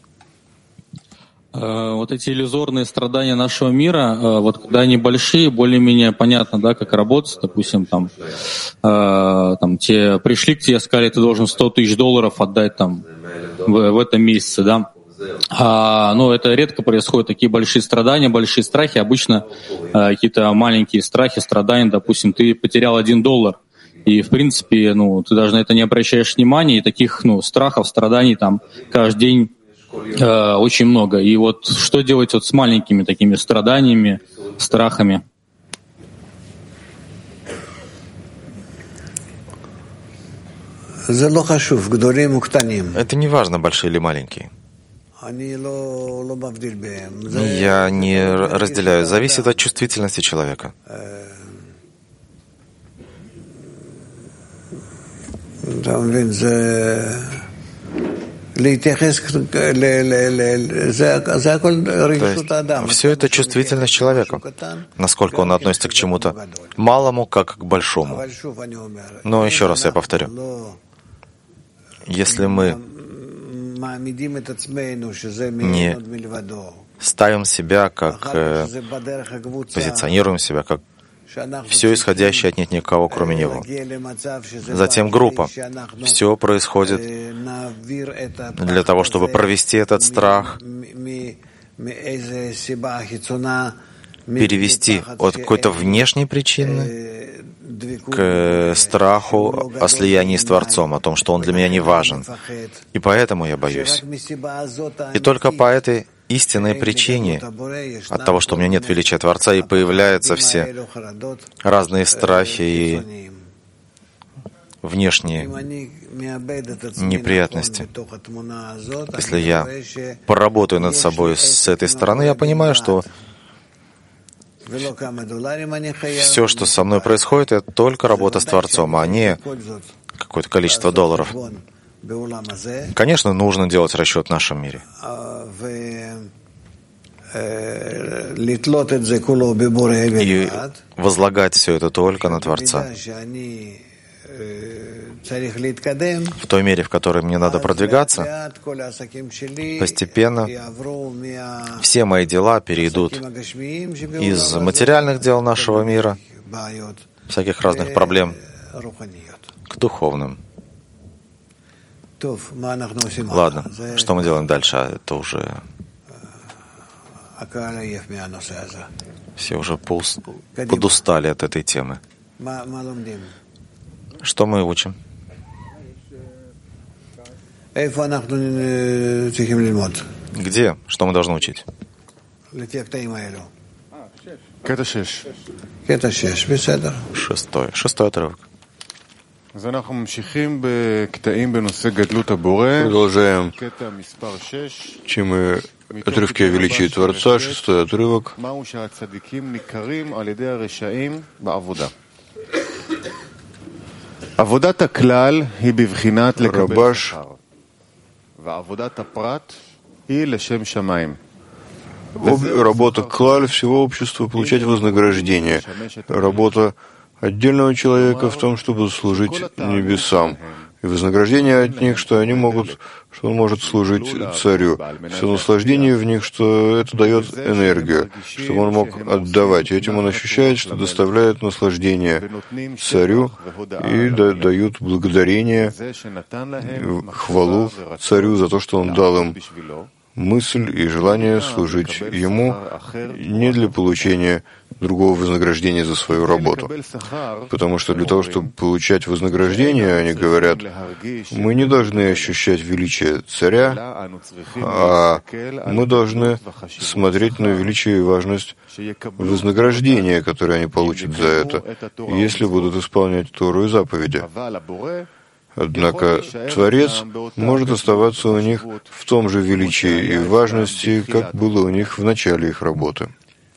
Вот эти иллюзорные страдания нашего мира, вот когда они большие, более-менее понятно, да, как работать. Допустим, там, там те пришли к тебе, сказали, ты должен сто тысяч долларов отдать там в, в этом месяце, да. А, ну, это редко происходит, такие большие страдания, большие страхи. Обычно а, какие-то маленькие страхи, страдания, допустим, ты потерял один доллар. И, в принципе, ну, ты даже на это не обращаешь внимания, и таких, ну, страхов, страданий там каждый день э, очень много. И вот что делать вот с маленькими такими страданиями, страхами? Это не важно, большие или маленькие. Я не разделяю. Зависит от чувствительности человека. То есть все это чувствительность человека, насколько он относится к чему-то малому, как к большому. Но еще раз я повторю, если мы не ставим себя как, э, позиционируем себя как все исходящее от нет никого, кроме него. Затем группа. Все происходит для того, чтобы провести этот страх, перевести от какой-то внешней причины к страху о слиянии с Творцом, о том, что он для меня не важен. И поэтому я боюсь. И только по этой истинной причине, от того, что у меня нет величия Творца, и появляются все разные страхи и внешние неприятности. Если я поработаю над собой с этой стороны, я понимаю, что все, что со мной происходит, это только работа с Творцом, а не какое-то количество долларов. Конечно, нужно делать расчет в нашем мире. И возлагать все это только на Творца. В той мере, в которой мне надо продвигаться, постепенно все мои дела перейдут из материальных дел нашего мира, всяких разных проблем, к духовным. Ладно, что мы делаем дальше? Это уже... Все уже подустали от этой темы. Что мы учим? Где? Что мы должны учить? Шестой. Шестой отрывок. Продолжаем темы отрывки о величии Творца, шестой отрывок. Рабаш. Работа клаль всего общества — получать вознаграждение. Работа отдельного человека в том, чтобы служить небесам. И вознаграждение от них, что они могут, что он может служить царю. Все наслаждение в них, что это дает энергию, чтобы он мог отдавать. И этим он ощущает, что доставляет наслаждение царю и да, дают благодарение, хвалу царю за то, что он дал им мысль и желание служить ему не для получения другого вознаграждения за свою работу. Потому что для того, чтобы получать вознаграждение, они говорят, мы не должны ощущать величие царя, а мы должны смотреть на величие и важность вознаграждения, которое они получат за это, если будут исполнять Тору и заповеди. Однако Творец может оставаться у них в том же величии и важности, как было у них в начале их работы.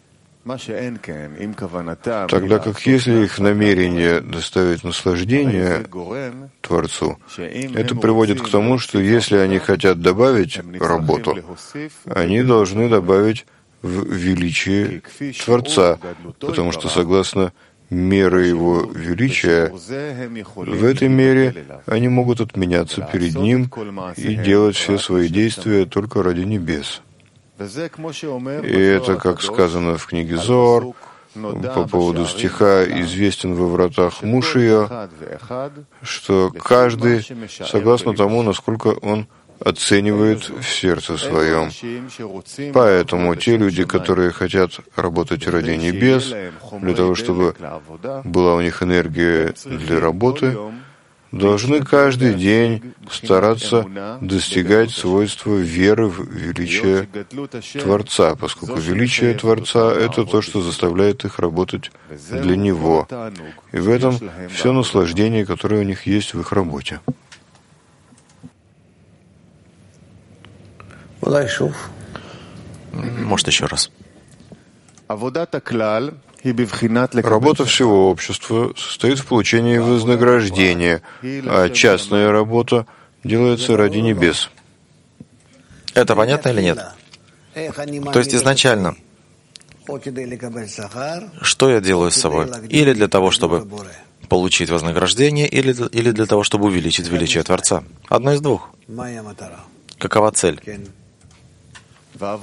Тогда как если их намерение доставить наслаждение Творцу, это приводит к тому, что если они хотят добавить работу, они должны добавить в величие Творца, потому что согласно меры его величия, в этой мере они могут отменяться перед ним и делать все свои действия только ради небес. И это, как сказано в книге Зоар, по поводу стиха «Известен во вратах Мушия», что каждый, согласно тому, насколько он оценивает в сердце своем. Поэтому те люди, которые хотят работать ради небес, для того, чтобы была у них энергия для работы, должны каждый день стараться достигать свойства веры в величие Творца, поскольку величие Творца — это то, что заставляет их работать для Него. И в этом все наслаждение, которое у них есть в их работе. Может, еще раз. Работа всего общества состоит в получении вознаграждения, а частная работа делается ради небес. Это понятно или нет? То есть изначально, что я делаю с собой? Или для того, чтобы получить вознаграждение, или, или для того, чтобы увеличить величие Творца? Одно из двух. Какова цель? А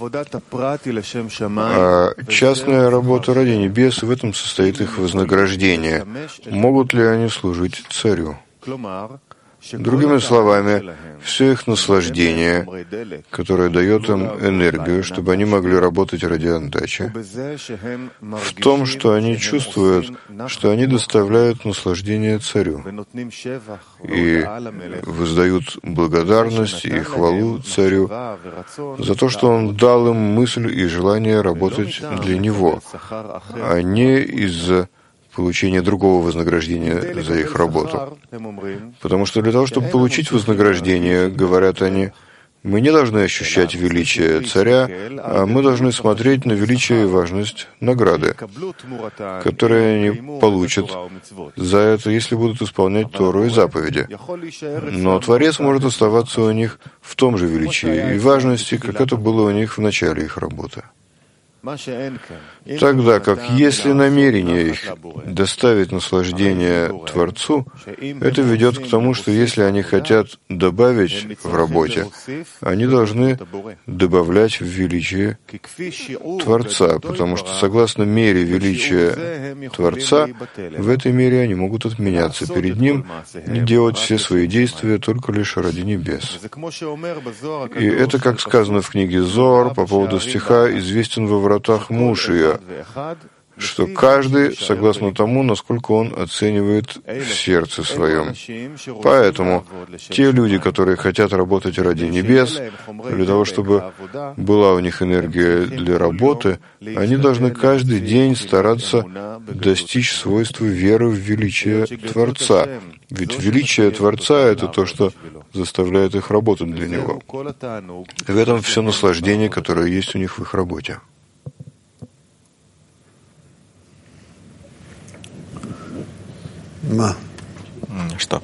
частная работа ради небес, в этом состоит их вознаграждение. Могут ли они служить царю? Другими словами, все их наслаждение, которое дает им энергию, чтобы они могли работать ради отдачи, в том, что они чувствуют, что они доставляют наслаждение царю и воздают благодарность и хвалу царю за то, что он дал им мысль и желание работать для него, а не из-за получения другого вознаграждения за их работу. Потому что для того, чтобы получить вознаграждение, говорят они, мы не должны ощущать величие царя, а мы должны смотреть на величие и важность награды, которые они получат за это, если будут исполнять Тору и заповеди. Но Творец может оставаться у них в том же величии и важности, как это было у них в начале их работы. Тогда как если намерение их доставить наслаждение Творцу, это ведет к тому, что если они хотят добавить в работе, они должны добавлять в величие Творца, потому что согласно мере величия Творца, в этой мере они могут отменяться перед Ним и делать все свои действия только лишь ради небес. И это, как сказано в книге Зоар по поводу стиха «Известен во вратах Мушия», что каждый согласно тому, насколько он оценивает в сердце своем. Поэтому те люди, которые хотят работать ради небес, для того, чтобы была у них энергия для работы, они должны каждый день стараться достичь свойства веры в величие Творца. Ведь величие Творца — это то, что заставляет их работать для Него. В этом все наслаждение, которое есть у них в их работе. Что?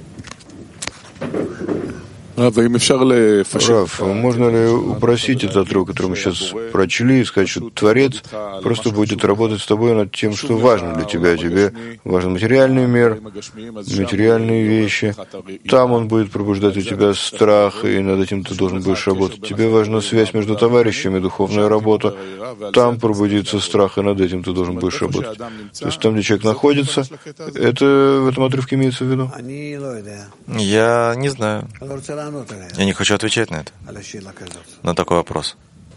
Раф, можно ли упросить этот отрывок, который мы сейчас прочли, и сказать, что Творец просто будет работать с тобой над тем, что важно для тебя. Тебе важен материальный мир, материальные вещи. Там он будет пробуждать у тебя страх, и над этим ты должен будешь работать. Тебе важна связь между товарищами, духовная работа. Там пробудится страх, и над этим ты должен будешь работать. То есть там, где человек находится, это в этом отрывке имеется в виду? Я не знаю. Я не хочу отвечать на это, на такой вопрос.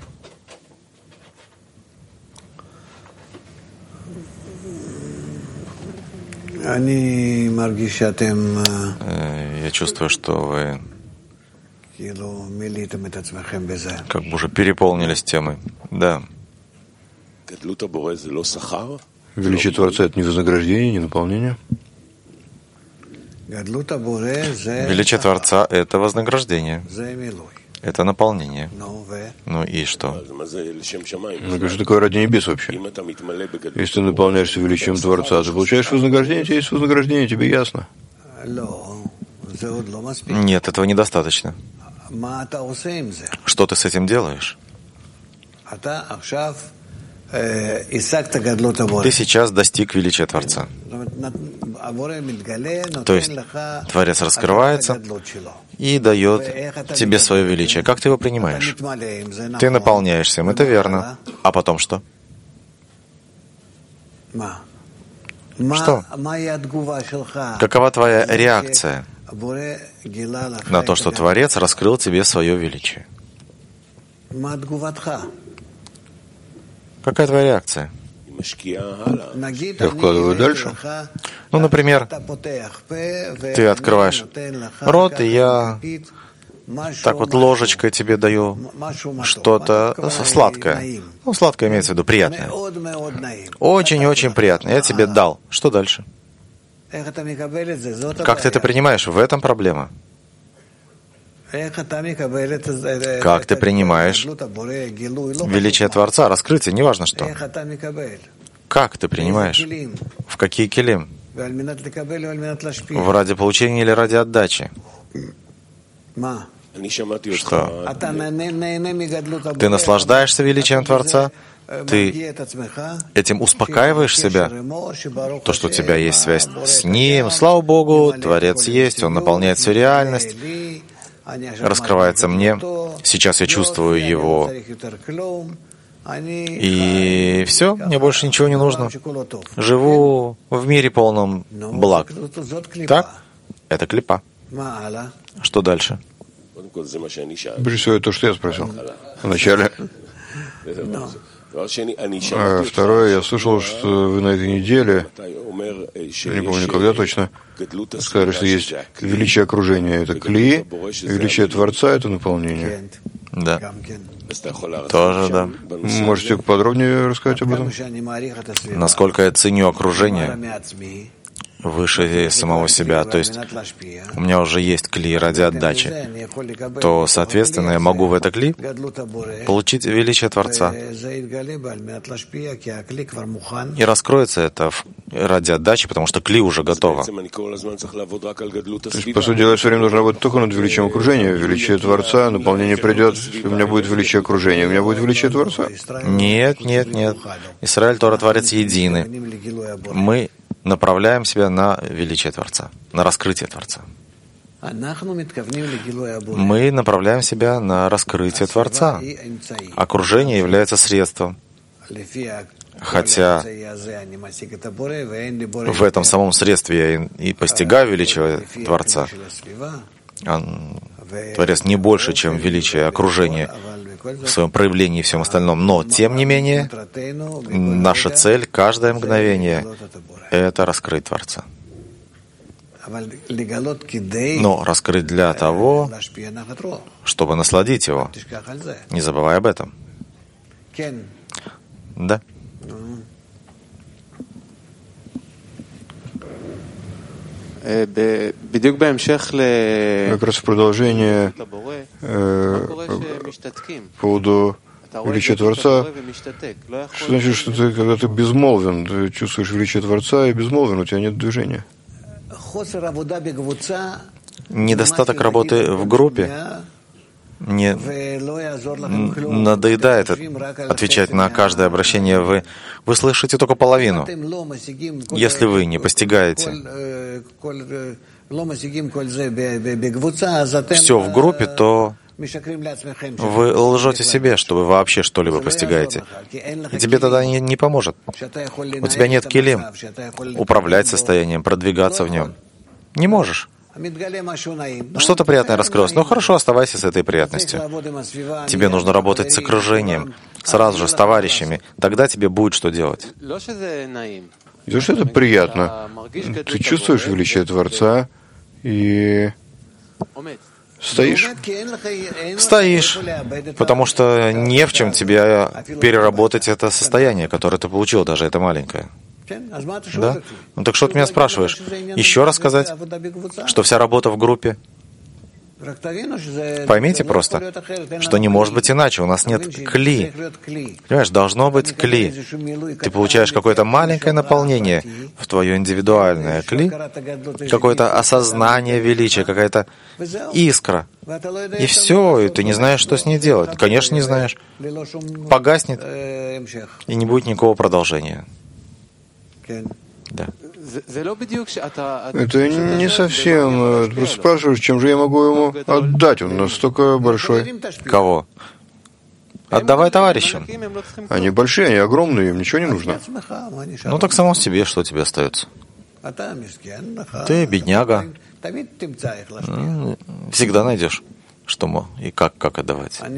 Я чувствую, что вы как бы уже переполнились темой. Да. Величие Творца — это не вознаграждение, не наполнение? Величие Творца — это вознаграждение, это наполнение. Ну и что? Ну, что такое ради небес вообще? Если ты наполняешься величием Творца, ты получаешь вознаграждение, у тебя есть вознаграждение, тебе ясно? Нет, этого недостаточно. Что ты с этим делаешь? Ты сейчас достиг величия Творца. То есть Творец раскрывается и дает тебе свое величие. Как ты его принимаешь? Ты наполняешься им, это верно. А потом что? Что? Какова твоя реакция на то, что Творец раскрыл тебе свое величие? Какая твоя реакция? Я вкладываю дальше. Ну, например, ты открываешь рот, и я так вот ложечкой тебе даю что-то сладкое. Ну, сладкое имеется в виду приятное. Очень-очень приятное. Я тебе дал. Что дальше? Как ты это принимаешь? В этом проблема. Как ты принимаешь величие Творца, раскрытие, неважно что. Как ты принимаешь? В какие келим? В ради получения или ради отдачи? Что? Ты наслаждаешься величием Творца? Ты этим успокаиваешь себя? То, что у тебя есть связь с Ним. Слава Богу, Творец есть, Он наполняет всю реальность. Раскрывается мне. Сейчас я чувствую Его. И все, мне больше ничего не нужно. Живу в мире полном благ. Так? Это клипа. Что дальше? Прежде всего, то, что я спросил вначале. А второе, я слышал, что вы на этой неделе, не помню, когда точно, сказали, что есть величие окружения — это кли, величие Творца — это наполнение. Да. Тоже, да. Можете подробнее рассказать об этом? Насколько я ценю окружение выше самого себя, то есть у меня уже есть кли ради отдачи, то, соответственно, я могу в это кли получить величие Творца. И раскроется это ради отдачи, потому что кли уже готово. То есть, по сути дела, все время нужно работать только над величием окружения. Величие Творца, наполнение придет, если у меня будет величие окружения. У меня будет величие Творца? Нет, нет, нет. Израиль, Тора, Творец едины. Мы направляем себя на величие Творца, на раскрытие Творца. Мы направляем себя на раскрытие Творца. Окружение является средством. Хотя в этом самом средстве я и постигаю величие Творца. Творец не больше, чем величие окружения. в своем проявлении и всем остальном. Но, тем не менее, наша цель каждое мгновение — это раскрыть Творца. Но раскрыть для того, чтобы насладить его. Не забывай об этом. Да. Как раз в продолжение э, по поводу величия Творца. Что значит, что ты, когда ты безмолвен, ты чувствуешь величие Творца и безмолвен, у тебя нет движения? Недостаток работы в группе не надоедает отвечать на каждое обращение. Вы, вы слышите только половину. Если вы не постигаете все в группе, то вы лжете себе, что вы вообще что-либо постигаете. И тебе тогда не, не поможет. У тебя нет килим управлять состоянием, продвигаться в нем. Не можешь. Что-то приятное раскрылось. Ну хорошо, оставайся с этой приятностью. Тебе нужно работать с окружением, сразу же с товарищами. Тогда тебе будет что делать. И то, что это приятно. Ты чувствуешь величие Творца и стоишь. Стоишь, потому что не в чем тебе переработать это состояние, которое ты получил, даже это маленькое. Да? Ну так что ты меня спрашиваешь? Еще раз сказать, что вся работа в группе? Поймите просто, что не может быть иначе. У нас нет кли. Понимаешь, должно быть кли. Ты получаешь какое-то маленькое наполнение в твое индивидуальное кли, какое-то осознание величия, какая-то искра. И все, и ты не знаешь, что с ней делать. Конечно, не знаешь. Погаснет, и не будет никакого продолжения. Да. Это не совсем. Ты просто спрашиваешь, чем же я могу ему отдать? Он настолько большой. Кого? Отдавай товарищам. Они большие, они огромные, им ничего не нужно. Ну так само себе, что тебе остается? Ты бедняга. Всегда найдешь, что мы и как, как отдавать. Я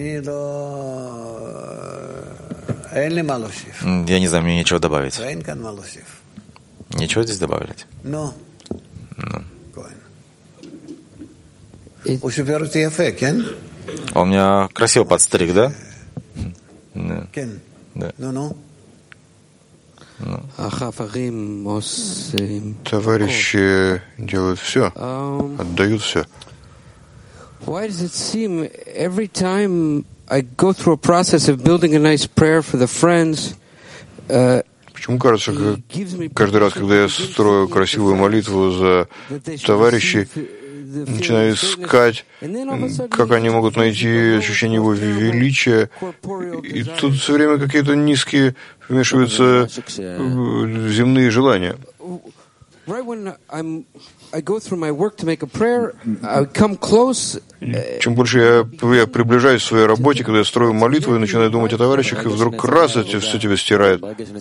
не знаю, мне нечего добавить. Нечего здесь добавлять? Ну. Он меня красиво подстриг, да? Да. Да. Товарищи делают все, отдают все. Why does it seem every time I go through a process of building a nice prayer for the friends, uh, Почему кажется, что каждый раз, когда я строю красивую молитву за товарищей, начинаю искать, как они могут найти ощущение его величия, и тут все время какие-то низкие вмешиваются земные желания. Чем больше я, я приближаюсь к своей работе, когда я строю молитву и начинаю думать о товарищах, и вдруг раз это все тебя стирает.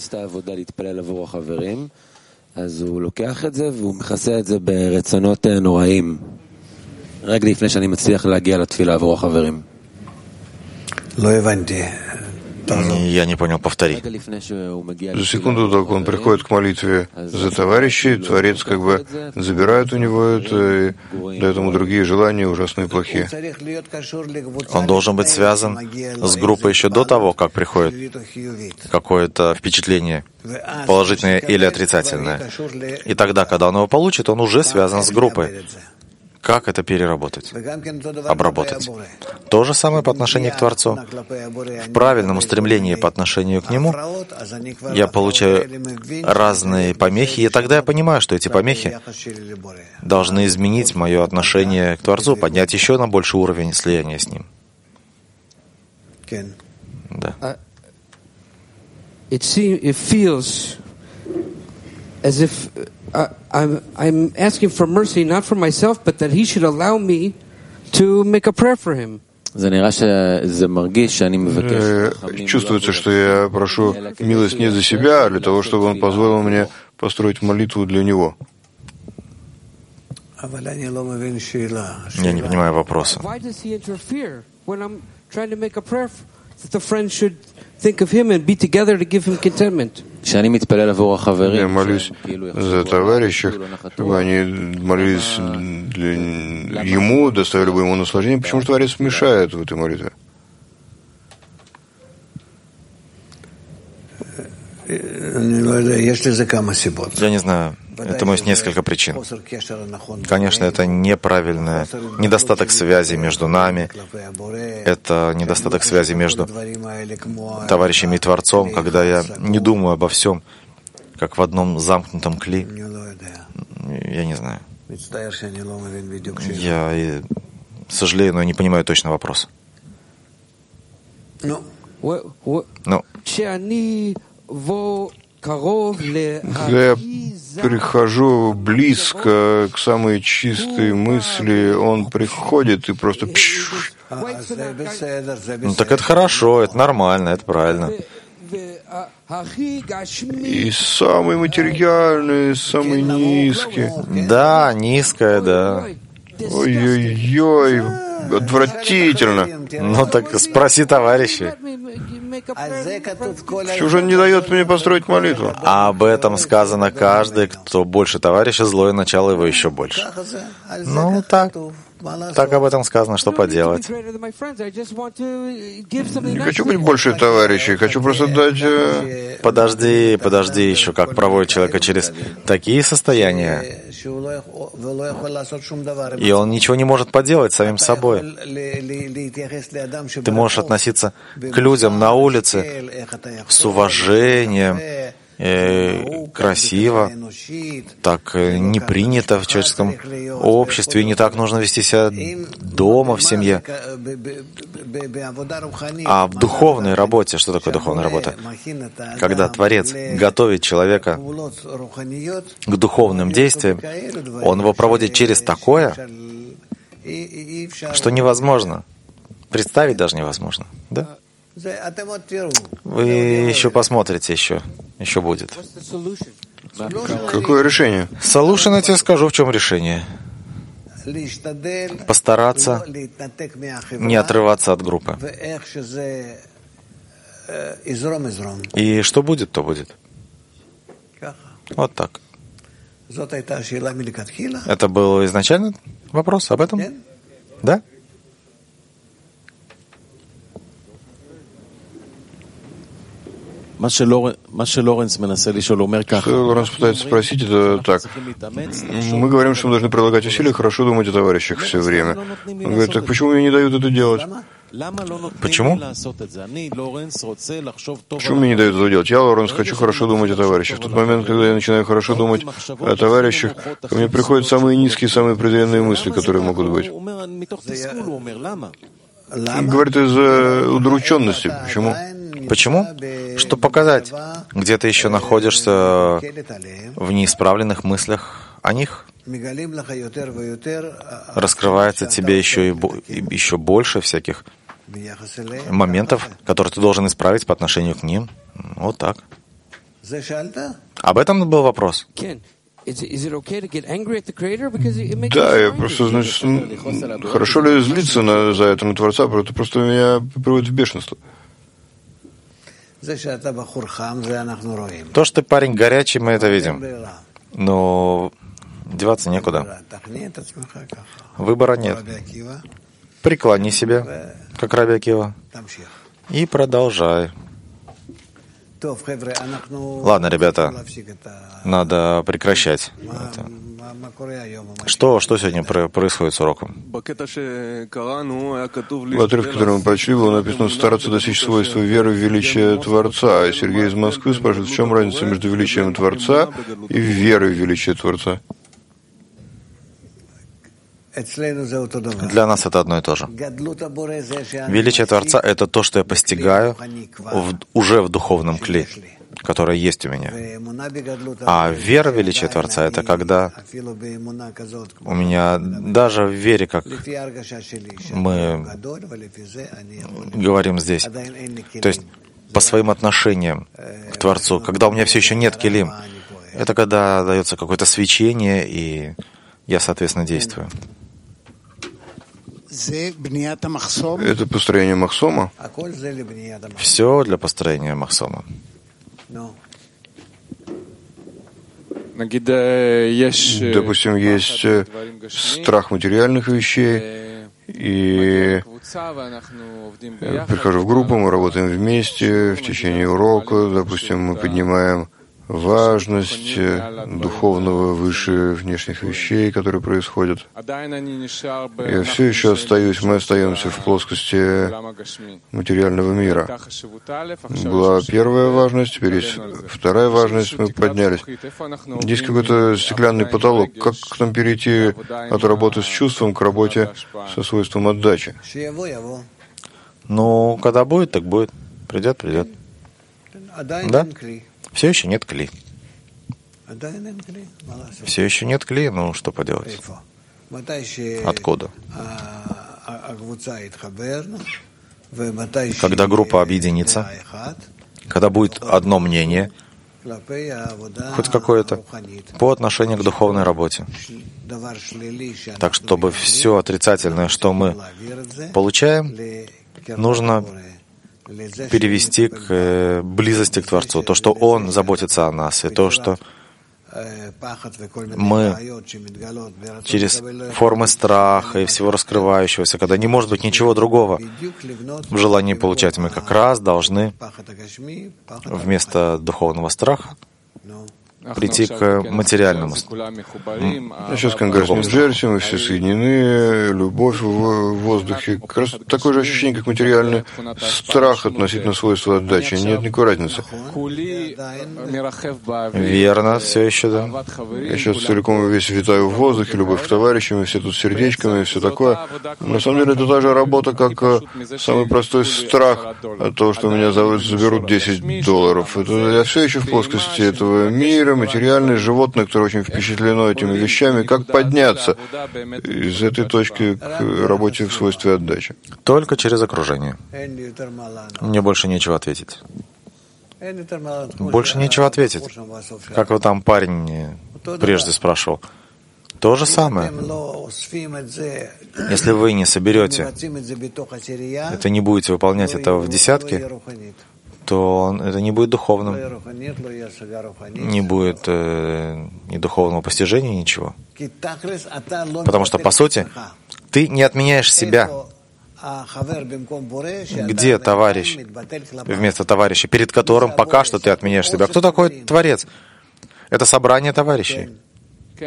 Я не понял, повтори. За секунду, как он приходит к молитве за товарищей, Творец как бы забирает у него это и дает ему другие желания, ужасные и плохие. Он должен быть связан с группой еще до того, как приходит какое-то впечатление, положительное или отрицательное. И тогда, когда он его получит, он уже связан с группой. Как это переработать, обработать? То же самое по отношению к Творцу. В правильном устремлении по отношению к Нему я получаю разные помехи, и тогда я понимаю, что эти помехи должны изменить мое отношение к Творцу, поднять еще на больший уровень слияния с Ним. Да. It seems, it feels as if uh, I'm, I'm asking for mercy, not for myself, but that He should allow me to make a prayer for Him. Чувствуется, что я прошу милость не за себя, а для того, чтобы Он позволил мне построить молитву для Него. Я не понимаю вопроса. the friend should think of him and be together to give him contentment. Я молюсь за товарищей, чтобы они молились для ему, доставили бы ему наслаждение. Почему же Творец мешает в этой молитве? Я не знаю. Этому есть несколько причин. Конечно, это неправильное, недостаток связи между нами, это недостаток связи между товарищами и Творцом, когда я не думаю обо всем, как в одном замкнутом кли. Я не знаю. Я и сожалею, но не понимаю точно вопрос. Ну. Когда я прихожу близко к самой чистой мысли, он приходит и просто... Ну так это хорошо, это нормально, это правильно. И самый материальный, самый низкий. Да, низкое, да. Ой-ой-ой, отвратительно. Ну так спроси товарищей. Почему же он не дает мне построить молитву? А об этом сказано: каждый, кто больше товарища, злое начало его еще больше. Ну так. Так об этом сказано, что поделать. Не хочу быть больше товарищей, хочу просто дать... Подожди, подожди еще, как проводит человека через такие состояния. И он ничего не может поделать самим собой. Ты можешь относиться к людям на улице с уважением, э, красиво, так не принято в человеческом обществе, и не так нужно вести себя дома, в семье. А в духовной работе, что такое духовная работа? Когда Творец готовит человека к духовным действиям, он его проводит через такое, что невозможно. Представить даже невозможно. Да? Вы еще посмотрите, еще, еще будет. Какое решение? Solution, я тебе скажу, в чем решение. Постараться не отрываться от группы. И что будет, то будет. Вот так. Это был изначально вопрос об этом? Да? Что Лоренс пытается спросить, это так. Мы говорим, что мы должны прилагать усилия, хорошо думать о товарищах все время. Он говорит, так почему мне не дают это делать? Почему? Почему мне не дают это делать? Я, Лоренс, хочу хорошо думать о товарищах. В тот момент, когда я начинаю хорошо думать о товарищах, ко мне приходят самые низкие, самые презренные мысли, которые могут быть. Говорит, из-за удрученности. Почему? Почему? Чтобы показать, где ты еще находишься в неисправленных мыслях о них. Раскрывается тебе еще, и, еще больше всяких моментов, которые ты должен исправить по отношению к ним. Вот так. Об этом был вопрос. Да, я просто, значит, хорошо ли злиться на, за это на Творца, это просто меня приводит в бешенство. То, что ты парень горячий, мы это видим. Но деваться некуда. Выбора нет. Преклони себя, как Раби Акива, и продолжай. Ладно, ребята, надо прекращать это. Что, что сегодня происходит с уроком? В отрывке, который мы прочли, было написано «стараться достичь свойства веры в величие Творца». А Сергей из Москвы спрашивает, в чем разница между величием Творца и верой в величие Творца? Для нас это одно и то же. Величие Творца — это то, что я постигаю в, уже в духовном кли, которое есть у меня. А вера в величие Творца — это когда у меня даже в вере, как мы говорим здесь, то есть по своим отношениям к Творцу, когда у меня все еще нет келим, это когда дается какое-то свечение, и я, соответственно, действую. Это построение махсома? Все для построения махсома. Допустим, есть страх материальных вещей, и прихожу в группу, мы работаем вместе в течение урока, допустим, мы поднимаем важность духовного выше внешних вещей, которые происходят. Я все еще остаюсь, мы остаемся в плоскости материального мира. Была первая важность, теперь есть вторая важность, мы поднялись. Здесь какой-то стеклянный потолок. Как нам перейти от работы с чувством к работе со свойством отдачи? Ну, когда будет, так будет. Придет, придет. Да? Все еще нет кли. Все еще нет кли, ну что поделать? Откуда? Когда группа объединится, когда будет одно мнение, хоть какое-то, по отношению к духовной работе. Так, чтобы все отрицательное, что мы получаем, нужно перевести к близости к Творцу. То, что Он заботится о нас, и то, что мы через формы страха и всего раскрывающегося, когда не может быть ничего другого в желании получать, мы как раз должны вместо духовного страха прийти к материальному. Сейчас Конгресс Нью-Джерси, мы все соединены, любовь в воздухе. Как раз такое же ощущение, как материальный страх относительно свойства отдачи. Нет никакой разницы. Верно, все еще, да. Я сейчас целиком весь витаю в воздухе, любовь к товарищам, и все тут сердечками, и все такое. На самом деле это та же работа, как самый простой страх от того, что меня заберут десять долларов. Это я все еще в плоскости этого мира, материальное животное, которое очень впечатлено этими вещами, как подняться из этой точки к работе в свойстве отдачи. Только через окружение. Мне больше нечего ответить. Больше нечего ответить. Как вот там парень прежде спрашивал. То же самое. Если вы не соберете это, не будете выполнять этого в десятке, то это не будет духовным, не будет э, ни духовного постижения, ничего. Потому что, по сути, ты не отменяешь себя. Где товарищ вместо товарища, перед которым пока что ты отменяешь себя? Кто такой Творец? Это собрание товарищей. Да,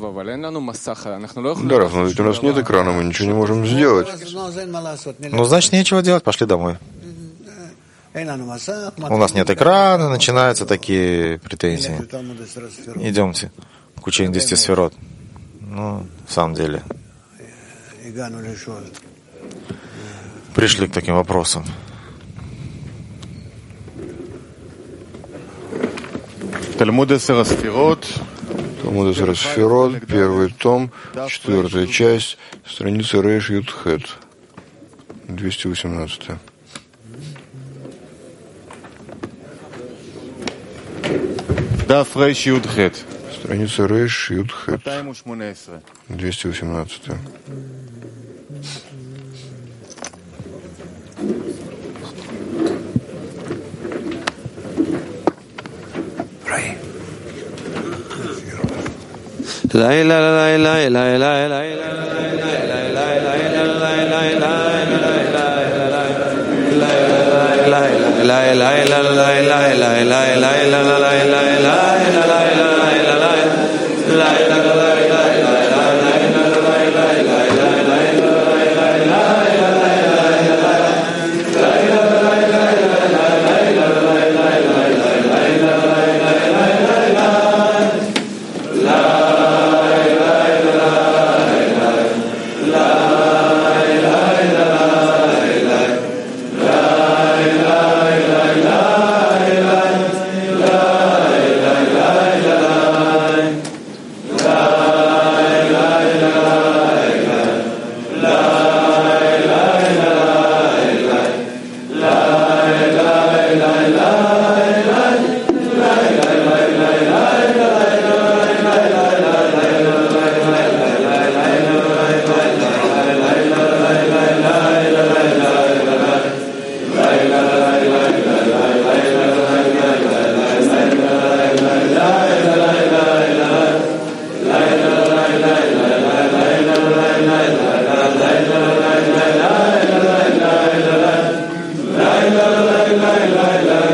Рав, но ведь у нас нет экрана, мы ничего не можем сделать. Ну, значит, нечего делать, пошли домой. У нас нет экрана, начинаются такие претензии. Идемте к учению десяти сферот. Ну, в самом деле, пришли к таким вопросам. Талмуд Эсер Сферот, первый том, четвертая часть, страница Рейш Юд Хет, двести восемнадцатая. Даф Рейш Юд Хет. Страница Рейш Юд Хет, двести восемнадцатая. La la la la la la la la la la la la